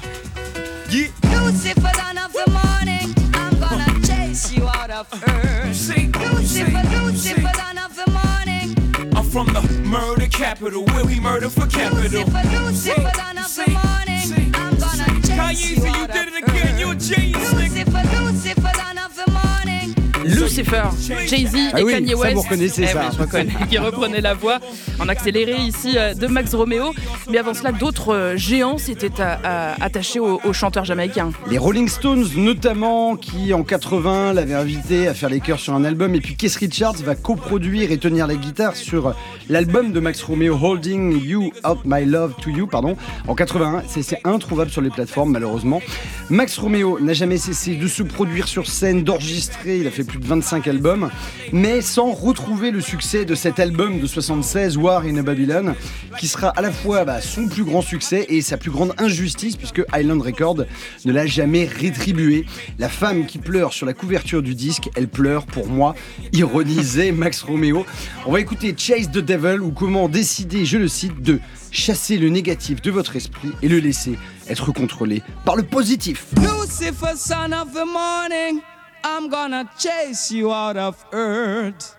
Yeah. Lucifer, dawn of the morning, I'm gonna chase you out of earth. Lucifer, Lucifer, dawn of the morning. I'm from the murder capital, where we murder for capital. Lucifer, Lucifer, dawn of the morning, I'm gonna chase you out of earth. Kanye, you did it again, you're a genius. Lucifer, Lucifer, dawn of the morning. Lucifer, Jay-Z ah et oui, Kanye ça West, vous reconnaissez eh ça. oui, je reconnais, qui reprenaient la voix en accéléré ici de Max Romeo. Mais avant cela, d'autres géants s'étaient à, à, attachés au, au chanteur jamaïcain. Les Rolling Stones notamment, qui en quatre-vingts l'avaient invité à faire les chœurs sur un album, et puis Keith Richards va coproduire et tenir la guitare sur l'album de Max Romeo, Holding You Out My Love to You, pardon, en quatre-vingt-un. C'est, c'est introuvable sur les plateformes malheureusement. Max Romeo n'a jamais cessé de se produire sur scène, d'enregistrer. Il a fait plus de vingt-cinq albums, mais sans retrouver le succès de cet album de soixante-seize, War in a Babylon, qui sera à la fois bah, son plus grand succès et sa plus grande injustice, puisque Island Records ne l'a jamais rétribué. La femme qui pleure sur la couverture du disque, elle pleure pour moi, ironisait Max Romeo. On va écouter Chase the Devil, ou comment décider, je le cite, de chasser le négatif de votre esprit et le laisser être contrôlé par le positif. Lucifer, son of the morning, I'm gonna chase you out of earth.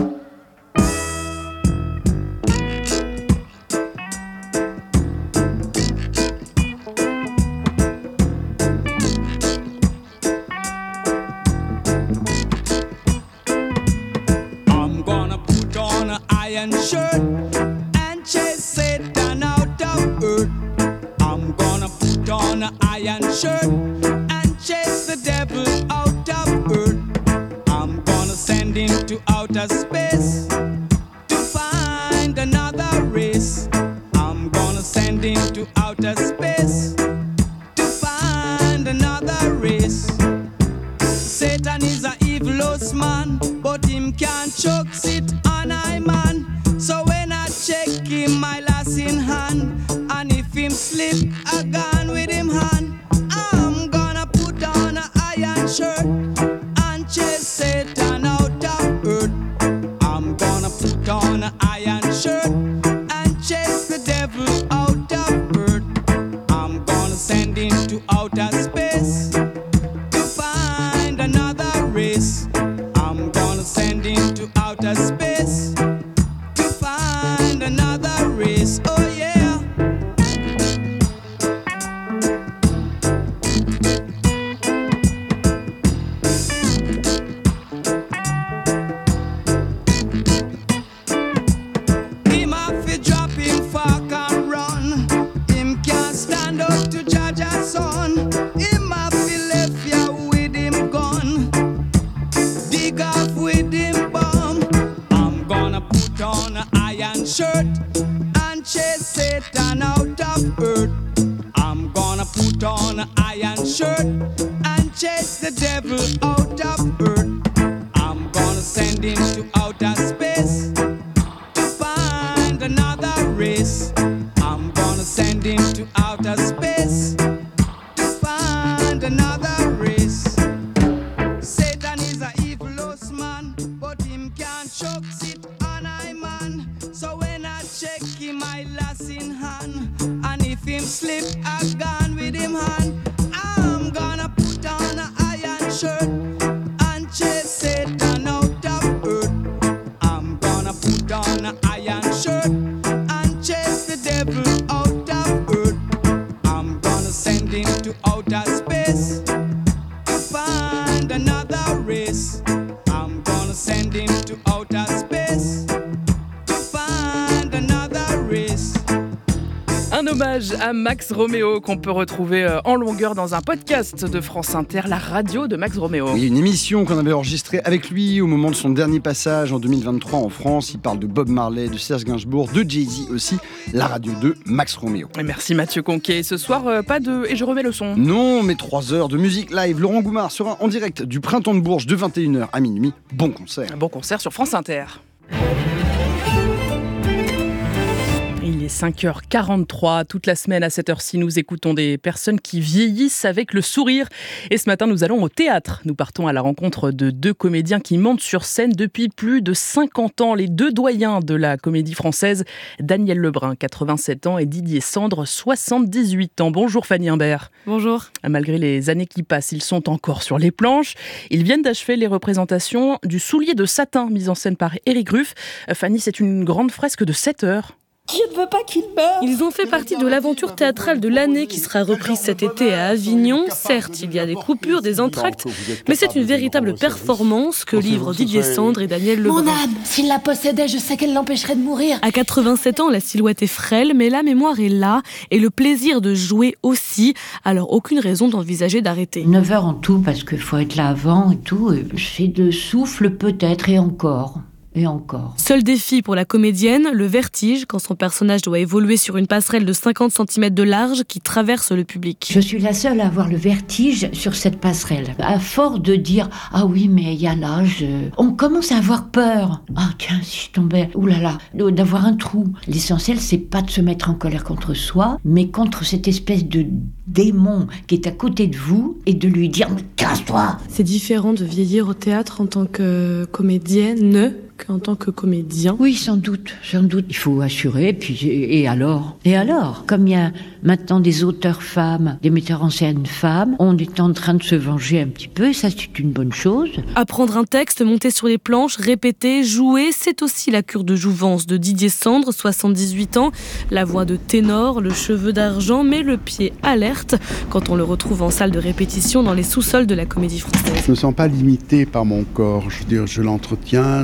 I'm gonna put on an iron shirt and chase Satan out of earth. I'm gonna put on an iron shirt and chase the devil out of earth. outer space to find another race. I'm gonna send him to outer space to find another race. Satan is a evilous man, but him can't choke sit on I man. So when I check him, my lass in hand, and if him slip a gun with him hand, I'm gonna put on a iron shirt and chase Satan out of earth. I'm gonna put on a iron shirt and chase the devil out of earth. I'm gonna send him to outer space to find another race. I'm gonna send him to outer space to find another race. Oh yeah. Him have to drop him fork and run. Him can't stand up to judge a son. Him have to left ya with him gun. Dig off with him bum. I'm gonna put on an iron shirt and chase Satan out of earth. I'm gonna put on an iron shirt and chase the devil out of earth. I'm gonna send him to outer space to find another race. I'm gonna send him to outer space to find another race. Satan is a evilous man, but him can't choke sit on I man. So when I check him, I lass in hand, and if him slip a gun with him hand, I'm gonna put on a iron shirt and chase Satan out of earth. I'm gonna put on a iron shirt and chase the devil out of earth. I'm gonna send him to outer space to find another race. I'm gonna send him to outer space to find another race. Un hommage à Max Roméo qu'on peut retrouver en longueur dans un podcast de France Inter, la radio de Max Roméo. Oui, une émission qu'on avait enregistrée avec lui au moment de son dernier passage en deux mille vingt-trois en France. Il parle de Bob Marley, de Serge Gainsbourg, de Jay-Z aussi, la radio de Max Roméo. Et merci Mathieu Conquet. Ce soir, euh, pas de... Et je remets le son. Non, mais trois heures de musique live. Laurent Goumard sera en direct du Printemps de Bourges de vingt et une heures à minuit. Bon concert. Un bon concert sur France Inter. Il est cinq heures quarante-trois. Toute la semaine à cette heure-ci, nous écoutons des personnes qui vieillissent avec le sourire. Et ce matin, nous allons au théâtre. Nous partons à la rencontre de deux comédiens qui montent sur scène depuis plus de cinquante ans. Les deux doyens de la comédie française, Daniel Lebrun, quatre-vingt-sept ans, et Didier Sandre, soixante-dix-huit ans. Bonjour Fanny Imbert. Bonjour. Malgré les années qui passent, ils sont encore sur les planches. Ils viennent d'achever les représentations du Soulier de satin, mise en scène par Éric Ruff. Fanny, c'est une grande fresque de sept heures. Je ne veux pas qu'il meure. Ils ont fait partie de l'aventure théâtrale de l'année qui sera reprise cet été à Avignon. Certes, il y a des coupures, des entr'actes, mais c'est une véritable performance que livrent Didier Sandre et Daniel Lebrun. Mon âme, s'il la possédait, je sais qu'elle l'empêcherait de mourir. À quatre-vingt-sept ans, la silhouette est frêle, mais la mémoire est là, et le plaisir de jouer aussi. Alors, aucune raison d'envisager d'arrêter. neuf heures en tout, parce qu'il faut être là avant et tout. Je fais de souffle peut-être, et encore. Et encore. Seul défi pour la comédienne, le vertige, quand son personnage doit évoluer sur une passerelle de cinquante centimètres de large qui traverse le public. Je suis la seule à avoir le vertige sur cette passerelle. À force de dire « Ah oui, mais il y a l'âge... » On commence à avoir peur. « Ah tiens, si je tombais... » Ouh là là, d'avoir un trou. L'essentiel, c'est pas de se mettre en colère contre soi, mais contre cette espèce de démon qui est à côté de vous et de lui dire « Casse-toi !» C'est différent de vieillir au théâtre en tant que comédienne qu'en tant que comédien. Oui, sans doute, sans doute. Il faut assurer, puis et alors Et alors Comme il y a maintenant des auteurs femmes, des metteurs en scène femmes, on est en train de se venger un petit peu, et ça c'est une bonne chose. Apprendre un texte, monter sur les planches, répéter, jouer, c'est aussi la cure de jouvence de Didier Sandre, soixante-dix-huit ans, la voix de ténor, le cheveu d'argent, mais le pied alerte quand on le retrouve en salle de répétition dans les sous-sols de la Comédie Française. Je ne me sens pas limité par mon corps, je veux dire, je l'entretiens, je fais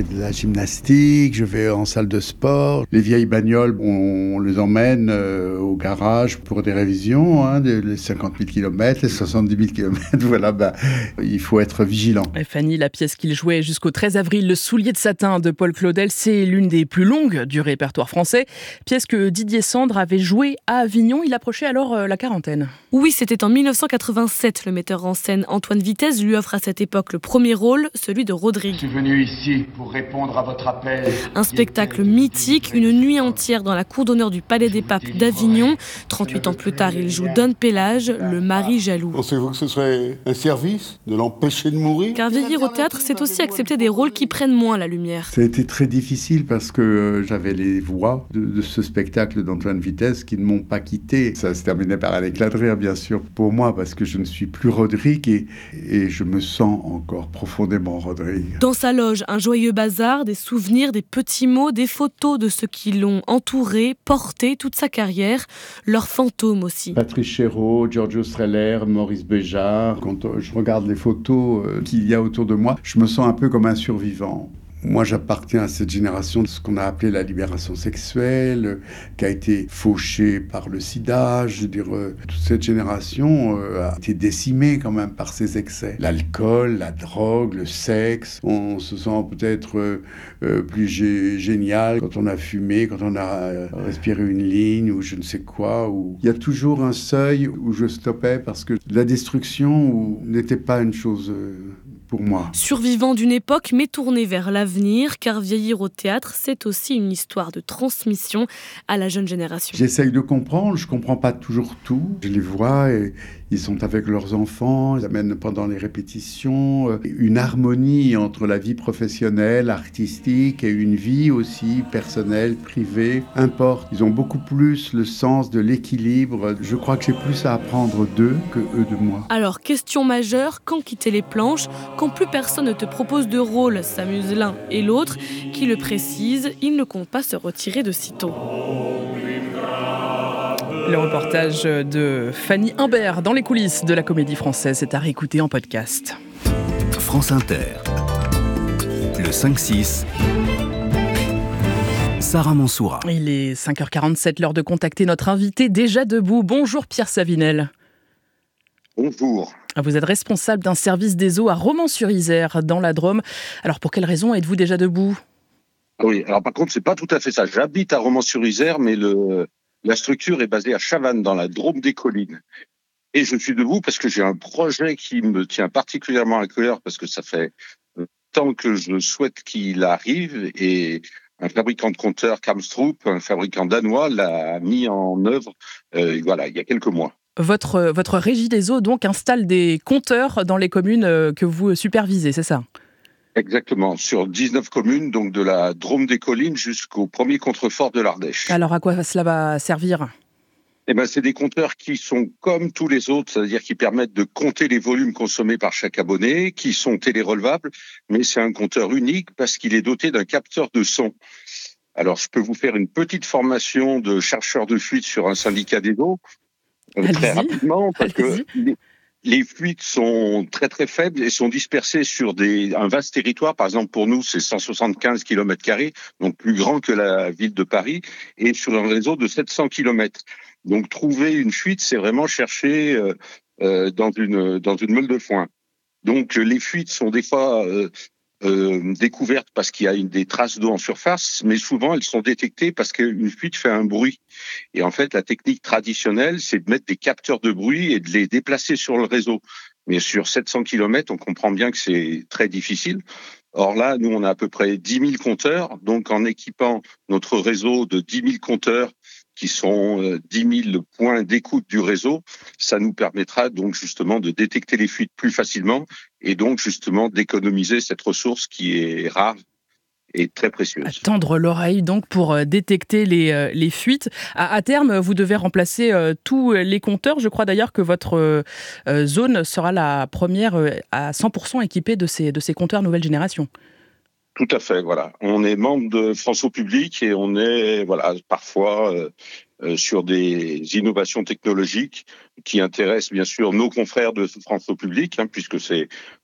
fais de la gymnastique, je vais en salle de sport. Les vieilles bagnoles, on, on les emmène euh, au garage pour des révisions, hein, les cinquante mille kilomètres, les soixante-dix mille kilomètres. Voilà, ben, il faut être vigilant. Et Fanny, la pièce qu'il jouait jusqu'au treize avril, Le Soulier de satin de Paul Claudel, c'est l'une des plus longues du répertoire français. Pièce que Didier Sandre avait jouée à Avignon. Il approchait alors euh, la quarantaine. Oui, c'était en dix-neuf cent quatre-vingt-sept. Le metteur en scène Antoine Vitesse lui offre à cette époque le premier rôle, celui de Rodrigue. Je suis venu ici pour répondre à votre appel. Un spectacle mythique, une nuit entière dans la cour d'honneur du Palais des Papes d'Avignon. trente-huit ans plus tard, il joue Don Pélage, le mari jaloux. Pensez-vous que ce serait un service de l'empêcher de mourir ? Car vieillir au théâtre, c'est aussi accepter des rôles qui prennent moins la lumière. Ça a été très difficile parce que euh, j'avais les voix de, de ce spectacle d'Antoine Vitesse qui ne m'ont pas quitté. Ça se terminait par un éclat de rire, bien sûr, pour moi, parce que je ne suis plus Rodrigue et, et je me sens encore profondément Rodrigue. Dans sa loge, un joyeux bazar, des souvenirs, des petits mots, des photos de ceux qui l'ont entouré, porté toute sa carrière, leurs fantômes aussi. Patrice Chéreau, Giorgio Streller, Maurice Béjart. Quand je regarde les photos qu'il y a autour de moi, je me sens un peu comme un survivant. Moi, j'appartiens à cette génération de ce qu'on a appelé la libération sexuelle, euh, qui a été fauchée par le sida. Je veux dire, euh, toute cette génération euh, a été décimée quand même par ces excès. L'alcool, la drogue, le sexe. On se sent peut-être euh, euh, plus gé- génial quand on a fumé, quand on a euh, respiré une ligne ou je ne sais quoi. Ou... Il y a toujours un seuil où je stoppais parce que la destruction où... n'était pas une chose... Euh, pour moi. Survivant d'une époque, mais tourné vers l'avenir, car vieillir au théâtre, c'est aussi une histoire de transmission à la jeune génération. J'essaye de comprendre, je ne comprends pas toujours tout. Je les vois et ils sont avec leurs enfants, ils amènent pendant les répétitions une harmonie entre la vie professionnelle, artistique et une vie aussi personnelle, privée, importe. Ils ont beaucoup plus le sens de l'équilibre. Je crois que j'ai plus à apprendre d'eux que eux de moi. Alors, question majeure, quand quitter les planches ? Quand plus personne ne te propose de rôle, s'amusent l'un et l'autre. Qui le précise, il ne compte pas se retirer de sitôt. Le reportage de Fanny Imbert dans les coulisses de la Comédie Française est à réécouter en podcast. France Inter, le cinq six, Sarah Mansoura. Il est cinq heures quarante-sept, l'heure de contacter notre invité déjà debout. Bonjour Pierre Savinel. Bonjour. Vous êtes responsable d'un service des eaux à Romans-sur-Isère, dans la Drôme. Alors, pour quelle raison êtes-vous déjà debout ? Oui, alors par contre, c'est pas tout à fait ça. J'habite à Romans-sur-Isère, mais le, la structure est basée à Chavannes, dans la Drôme des collines. Et je suis debout parce que j'ai un projet qui me tient particulièrement à cœur, parce que ça fait tant que je souhaite qu'il arrive, et un fabricant de compteurs, Kamstrup, un fabricant danois, l'a mis en œuvre, euh, voilà, il y a quelques mois. Votre, votre régie des eaux, donc, installe des compteurs dans les communes que vous supervisez, c'est ça ? Exactement, sur dix-neuf communes, donc de la Drôme des collines jusqu'au premier contrefort de l'Ardèche. Alors, à quoi cela va servir ? Eh ben, c'est des compteurs qui sont comme tous les autres, c'est-à-dire qui permettent de compter les volumes consommés par chaque abonné, qui sont télérelevables, mais c'est un compteur unique parce qu'il est doté d'un capteur de son. Alors, je peux vous faire une petite formation de chercheur de fuite sur un syndicat des eaux. Allez-y. Très rapidement, parce Allez-y. que les, les fuites sont très très faibles et sont dispersées sur des, un vaste territoire. Par exemple, pour nous, c'est cent soixante-quinze kilomètres carrés, donc plus grand que la ville de Paris, et sur un réseau de sept cents kilomètres. Donc, trouver une fuite, c'est vraiment chercher euh, euh, dans une dans une meule de foin. Donc, les fuites sont des fois euh, Euh, découvertes parce qu'il y a une, des traces d'eau en surface, mais souvent elles sont détectées parce qu'une fuite fait un bruit. Et en fait, la technique traditionnelle, c'est de mettre des capteurs de bruit et de les déplacer sur le réseau. Mais sur sept cents kilomètres, on comprend bien que c'est très difficile. Or là, nous, on a à peu près dix mille compteurs. Donc, en équipant notre réseau de dix mille compteurs, qui sont euh, dix mille points d'écoute du réseau, ça nous permettra donc justement de détecter les fuites plus facilement et donc justement d'économiser cette ressource qui est rare et très précieuse. Tendre l'oreille donc pour euh, détecter les, euh, les fuites. À, à terme, vous devez remplacer euh, tous les compteurs. Je crois d'ailleurs que votre euh, euh, zone sera la première euh, à cent pour cent équipée de ces, de ces compteurs nouvelle génération. Tout à fait, voilà. On est membre de France Eau Publique et on est, voilà, parfois euh, euh, sur des innovations technologiques qui intéressent bien sûr nos confrères de France Eau Publique, hein, puisque c'est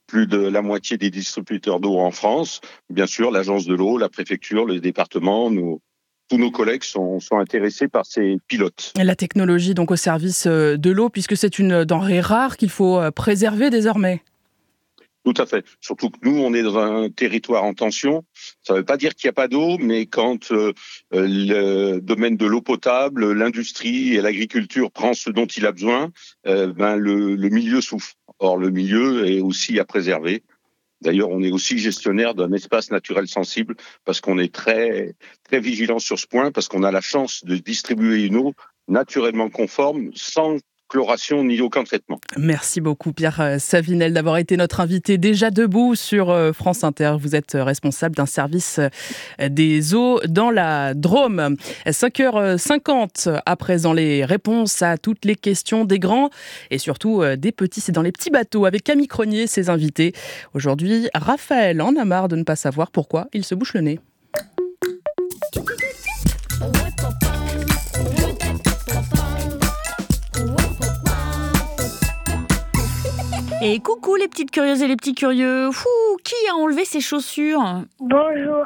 plus de la moitié des distributeurs d'eau en France. Bien sûr, l'agence de l'eau, la préfecture, le département, nous, tous nos collègues sont, sont intéressés par ces pilotes. La technologie donc au service de l'eau, puisque c'est une denrée rare qu'il faut préserver désormais. Tout à fait. Surtout que nous, on est dans un territoire en tension. Ça ne veut pas dire qu'il n'y a pas d'eau, mais quand euh, le domaine de l'eau potable, l'industrie et l'agriculture prend ce dont il a besoin, euh, ben le, le milieu souffre. Or, le milieu est aussi à préserver. D'ailleurs, on est aussi gestionnaire d'un espace naturel sensible parce qu'on est très, très vigilant sur ce point, parce qu'on a la chance de distribuer une eau naturellement conforme, sans chloration ni aucun traitement. Merci beaucoup Pierre Savinel d'avoir été notre invité déjà debout sur France Inter. Vous êtes responsable d'un service des eaux dans la Drôme. cinq heures cinquante à présent, les réponses à toutes les questions des grands et surtout des petits. C'est dans les petits bateaux avec Camille Cronier, ses invités. Aujourd'hui, Raphaël en a marre de ne pas savoir pourquoi il se bouche le nez. Et coucou les petites curieuses et les petits curieux. Fou, qui a enlevé ses chaussures ? Bonjour,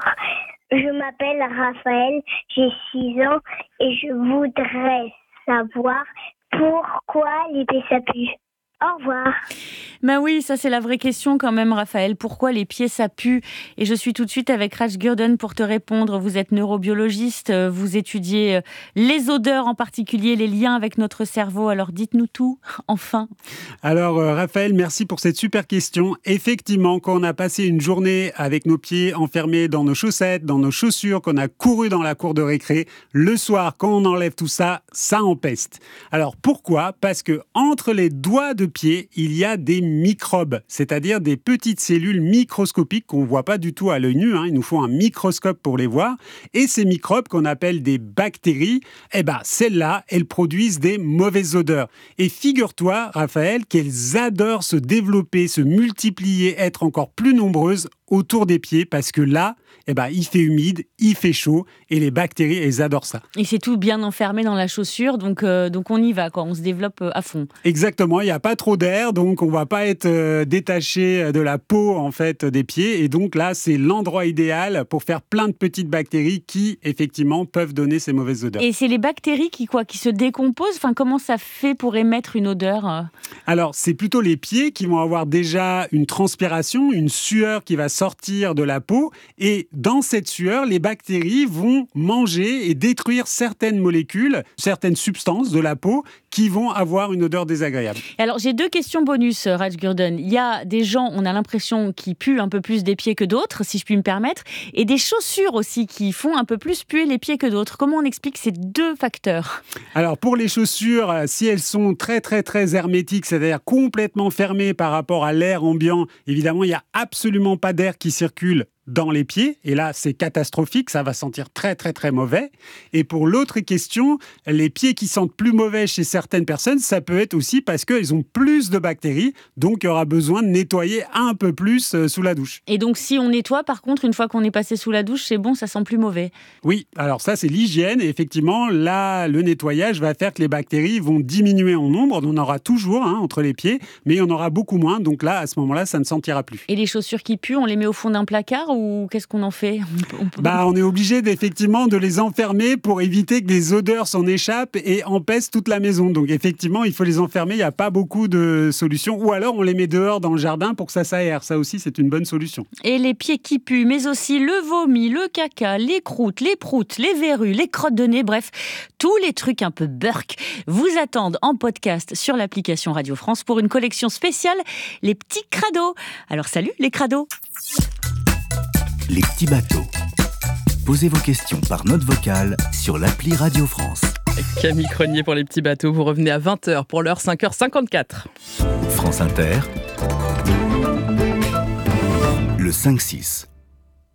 je m'appelle Raphaël, j'ai six ans et je voudrais savoir pourquoi les pieds ça pue. Au revoir. Bah oui, ça c'est la vraie question quand même, Raphaël. Pourquoi les pieds ça pue ? Et je suis tout de suite avec Raj Gurdon pour te répondre. Vous êtes neurobiologiste, vous étudiez les odeurs, en particulier les liens avec notre cerveau. Alors dites-nous tout, enfin. Alors euh, Raphaël, merci pour cette super question. Effectivement, quand on a passé une journée avec nos pieds enfermés dans nos chaussettes, dans nos chaussures, qu'on a couru dans la cour de récré, le soir, quand on enlève tout ça, ça empeste. Alors pourquoi ? Parce que entre les doigts de pied, il y a des microbes, c'est-à-dire des petites cellules microscopiques qu'on ne voit pas du tout à l'œil nu, hein. Il nous faut un microscope pour les voir. Et ces microbes qu'on appelle des bactéries, eh ben, celles-là, elles produisent des mauvaises odeurs. Et figure-toi, Raphaël, qu'elles adorent se développer, se multiplier, être encore plus nombreuses autour des pieds, parce que là, eh ben, il fait humide, il fait chaud, et les bactéries, elles adorent ça. Et c'est tout bien enfermé dans la chaussure, donc, euh, donc on y va, quoi. On se développe à fond. Exactement, il n'y a pas trop d'air, donc on ne va pas être euh, détaché de la peau en fait, des pieds, et donc là, c'est l'endroit idéal pour faire plein de petites bactéries qui, effectivement, peuvent donner ces mauvaises odeurs. Et c'est les bactéries qui, quoi, qui se décomposent ? Enfin, comment ça fait pour émettre une odeur ? Alors, c'est plutôt les pieds qui vont avoir déjà une transpiration, une sueur qui va sortir de la peau, et dans cette sueur, les bactéries vont manger et détruire certaines molécules, certaines substances de la peau qui vont avoir une odeur désagréable. Alors, j'ai deux questions bonus, Raj Gurdon. Il y a des gens, on a l'impression, qui puent un peu plus des pieds que d'autres, si je puis me permettre, et des chaussures aussi qui font un peu plus puer les pieds que d'autres. Comment on explique ces deux facteurs ? Alors, pour les chaussures, si elles sont très, très, très hermétiques, c'est-à-dire complètement fermées par rapport à l'air ambiant, évidemment, il n'y a absolument pas d'air qui circule dans les pieds, et là c'est catastrophique, ça va sentir très très très mauvais. Et pour l'autre question, les pieds qui sentent plus mauvais chez certaines personnes, ça peut être aussi parce qu'elles ont plus de bactéries, donc il y aura besoin de nettoyer un peu plus sous la douche. Et donc si on nettoie, par contre, une fois qu'on est passé sous la douche, c'est bon, ça sent plus mauvais ? Oui, alors ça c'est l'hygiène, et effectivement là le nettoyage va faire que les bactéries vont diminuer en nombre, on en aura toujours hein, entre les pieds, mais il y en aura beaucoup moins, donc là à ce moment-là ça ne sentira plus. Et les chaussures qui puent, on les met au fond d'un placard ou qu'est-ce qu'on en fait ? on peut... Bah, on est obligé effectivement de les enfermer pour éviter que les odeurs s'en échappent et empestent toute la maison. Donc effectivement, il faut les enfermer, il n'y a pas beaucoup de solutions. Ou alors on les met dehors dans le jardin pour que ça s'aère. Ça aussi, c'est une bonne solution. Et les pieds qui puent, mais aussi le vomi, le caca, les croûtes, les proutes, les verrues, les crottes de nez, bref, tous les trucs un peu burk vous attendent en podcast sur l'application Radio France pour une collection spéciale, les petits crados. Alors salut les crados. Les petits bateaux. Posez vos questions par note vocale sur l'appli Radio France. Camille Cronier pour les petits bateaux. Vous revenez à vingt heures pour l'heure cinq heures cinquante-quatre. France Inter. Le cinq six. Et c'est l'heure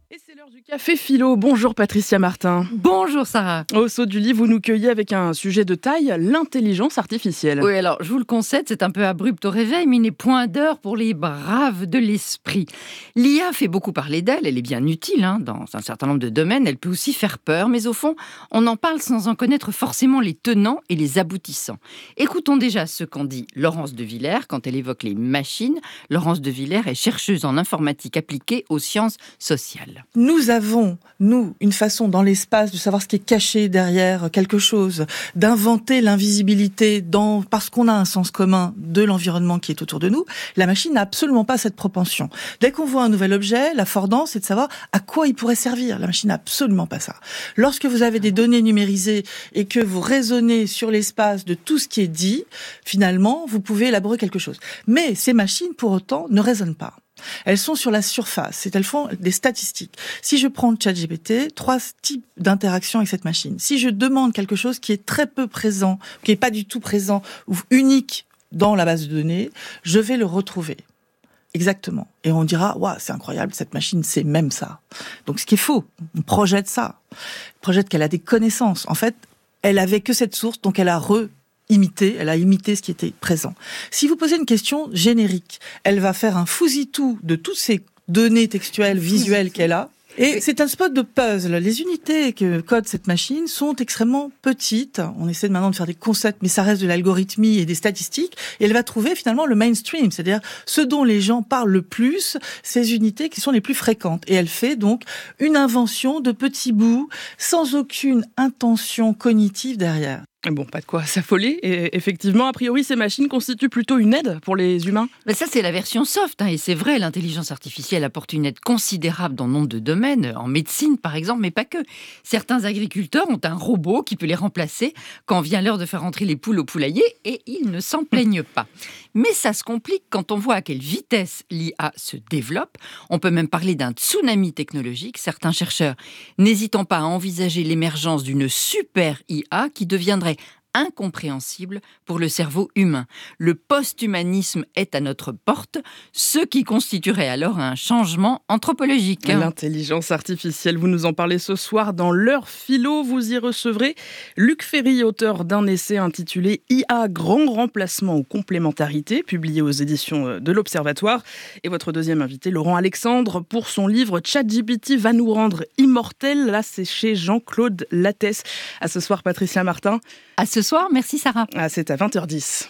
Du Café Philo, bonjour Patricia Martin. Bonjour Sarah. Au saut du lit, vous nous cueillez avec un sujet de taille, l'intelligence artificielle. Oui, alors je vous le concède, c'est un peu abrupt au réveil, mais il n'est point d'heure pour les braves de l'esprit. L'I A fait beaucoup parler d'elle, elle est bien utile hein, dans un certain nombre de domaines, elle peut aussi faire peur, mais au fond, on en parle sans en connaître forcément les tenants et les aboutissants. Écoutons déjà ce qu'en dit Laurence de Villers quand elle évoque les machines. Laurence de Villers est chercheuse en informatique appliquée aux sciences sociales. Nous avons, nous, une façon dans l'espace de savoir ce qui est caché derrière quelque chose, d'inventer l'invisibilité dans, parce qu'on a un sens commun de l'environnement qui est autour de nous. La machine n'a absolument pas cette propension. Dès qu'on voit un nouvel objet, l'affordance, c'est de savoir à quoi il pourrait servir. La machine n'a absolument pas ça. Lorsque vous avez des données numérisées et que vous raisonnez sur l'espace de tout ce qui est dit, finalement, vous pouvez élaborer quelque chose. Mais ces machines, pour autant, ne raisonnent pas. Elles sont sur la surface, elles font des statistiques. Si je prends ChatGPT, trois types d'interactions avec cette machine. Si je demande quelque chose qui est très peu présent, qui n'est pas du tout présent ou unique dans la base de données, je vais le retrouver. Exactement. Et on dira, waouh, c'est incroyable, cette machine, c'est même ça. Donc ce qui est faux, on projette ça. On projette qu'elle a des connaissances. En fait, elle avait que cette source, donc elle a re imité, elle a imité ce qui était présent. Si vous posez une question générique, elle va faire un fousitou de toutes ces données textuelles, visuelles qu'elle a. Et c'est un spot de puzzle. Les unités que code cette machine sont extrêmement petites. On essaie maintenant de faire des concepts, mais ça reste de l'algorithmie et des statistiques. Et elle va trouver finalement le mainstream, c'est-à-dire ce dont les gens parlent le plus, ces unités qui sont les plus fréquentes. Et elle fait donc une invention de petits bouts, sans aucune intention cognitive derrière. Bon, pas de quoi s'affoler. Et effectivement, a priori, ces machines constituent plutôt une aide pour les humains. Mais ça, c'est la version soft. Hein, et c'est vrai, l'intelligence artificielle apporte une aide considérable dans nombre de domaines, en médecine par exemple, mais pas que. Certains agriculteurs ont un robot qui peut les remplacer quand vient l'heure de faire entrer les poules au poulailler et ils ne s'en plaignent pas. Mais ça se complique quand on voit à quelle vitesse l'I A se développe. On peut même parler d'un tsunami technologique. Certains chercheurs n'hésitant pas à envisager l'émergence d'une super I A qui deviendrait incompréhensible pour le cerveau humain. Le post-humanisme est à notre porte, ce qui constituerait alors un changement anthropologique. L'intelligence artificielle, vous nous en parlez ce soir dans l'heure philo. Vous y recevrez Luc Ferry, auteur d'un essai intitulé I A, grand remplacement ou complémentarité, publié aux éditions de l'Observatoire. Et votre deuxième invité, Laurent Alexandre, pour son livre ChatGPT va nous rendre immortels. Là, c'est chez Jean-Claude Lattès. À ce soir, Patricia Martin. À ce soir, merci Sarah. Ah, c'est à vingt heures dix.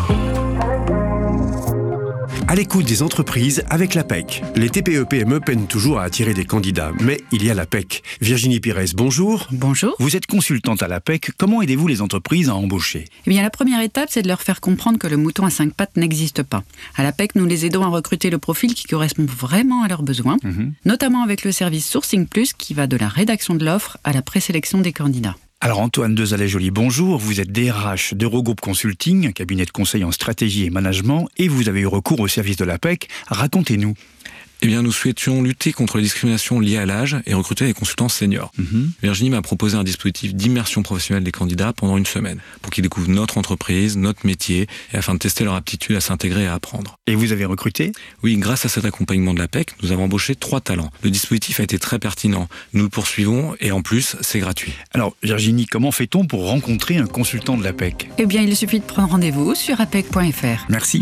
À l'écoute des entreprises avec l'A P E C. Les T P E P M E peinent toujours à attirer des candidats, mais il y a l'A P E C. Virginie Pires, bonjour. Bonjour. Vous êtes consultante à l'A P E C. Comment aidez-vous les entreprises à embaucher ? Eh bien, la première étape, c'est de leur faire comprendre que le mouton à cinq pattes n'existe pas. À l'A P E C, nous les aidons à recruter le profil qui correspond vraiment à leurs besoins, mmh. notamment avec le service Sourcing Plus qui va de la rédaction de l'offre à la présélection des candidats. Alors Antoine Dezalais-Joly, bonjour. Vous êtes D R H d'Eurogroupe Consulting, un cabinet de conseil en stratégie et management, et vous avez eu recours au service de l'A P E C. Racontez-nous. Eh bien, nous souhaitions lutter contre les discriminations liées à l'âge et recruter des consultants seniors. Mmh. Virginie m'a proposé un dispositif d'immersion professionnelle des candidats pendant une semaine, pour qu'ils découvrent notre entreprise, notre métier, et afin de tester leur aptitude à s'intégrer et à apprendre. Et vous avez recruté ? Oui, grâce à cet accompagnement de l'A P E C, nous avons embauché trois talents. Le dispositif a été très pertinent. Nous le poursuivons, et en plus, c'est gratuit. Alors, Virginie, comment fait-on pour rencontrer un consultant de l'A P E C ? Eh bien, il suffit de prendre rendez-vous sur apec point f r. Merci.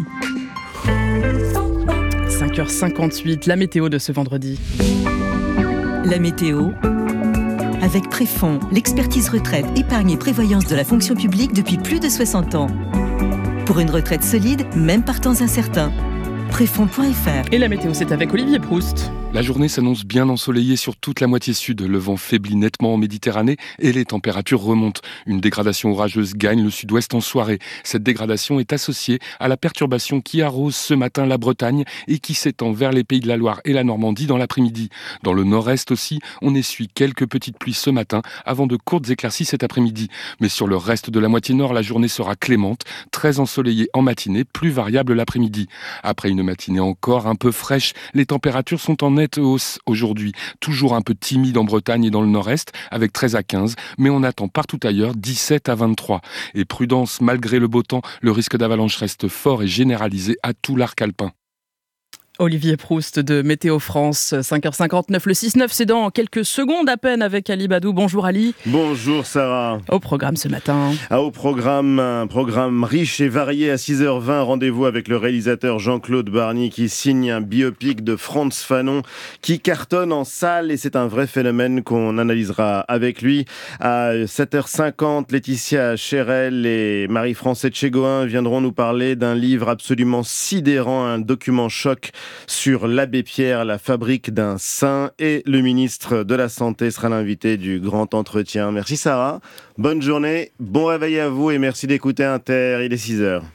cinq heures cinquante-huit, la météo de ce vendredi. La météo avec Préfond, l'expertise retraite, épargne et prévoyance de la fonction publique depuis plus de soixante ans. Pour une retraite solide, même par temps incertains. Préfond point f r. Et la météo, c'est avec Olivier Proust. La journée s'annonce bien ensoleillée sur toute la moitié sud. Le vent faiblit nettement en Méditerranée et les températures remontent. Une dégradation orageuse gagne le sud-ouest en soirée. Cette dégradation est associée à la perturbation qui arrose ce matin la Bretagne et qui s'étend vers les Pays de la Loire et la Normandie dans l'après-midi. Dans le nord-est aussi, on essuie quelques petites pluies ce matin avant de courtes éclaircies cet après-midi. Mais sur le reste de la moitié nord, la journée sera clémente, très ensoleillée en matinée, plus variable l'après-midi. Après une matinée encore un peu fraîche, les températures sont en nette hausse aujourd'hui. Toujours un peu timide en Bretagne et dans le nord-est, avec treize à quinze, mais on attend partout ailleurs dix-sept à vingt-trois. Et prudence, malgré le beau temps, le risque d'avalanche reste fort et généralisé à tout l'arc alpin. Olivier Proust de Météo France, cinq heures cinquante-neuf, le six neuf, c'est dans quelques secondes à peine avec Ali Badou. Bonjour Ali. Bonjour Sarah. Au programme ce matin. Ah, au programme, un programme riche et varié à six heures vingt, rendez-vous avec le réalisateur Jean-Claude Barny qui signe un biopic de Frantz Fanon qui cartonne en salle et c'est un vrai phénomène qu'on analysera avec lui. À sept heures cinquante, Laetitia Chérel et Marie-France Etchegoin viendront nous parler d'un livre absolument sidérant, un document choc sur l'abbé Pierre, la fabrique d'un saint, et le ministre de la Santé sera l'invité du grand entretien. Merci Sarah, bonne journée, bon réveil à vous et merci d'écouter Inter, il est six heures.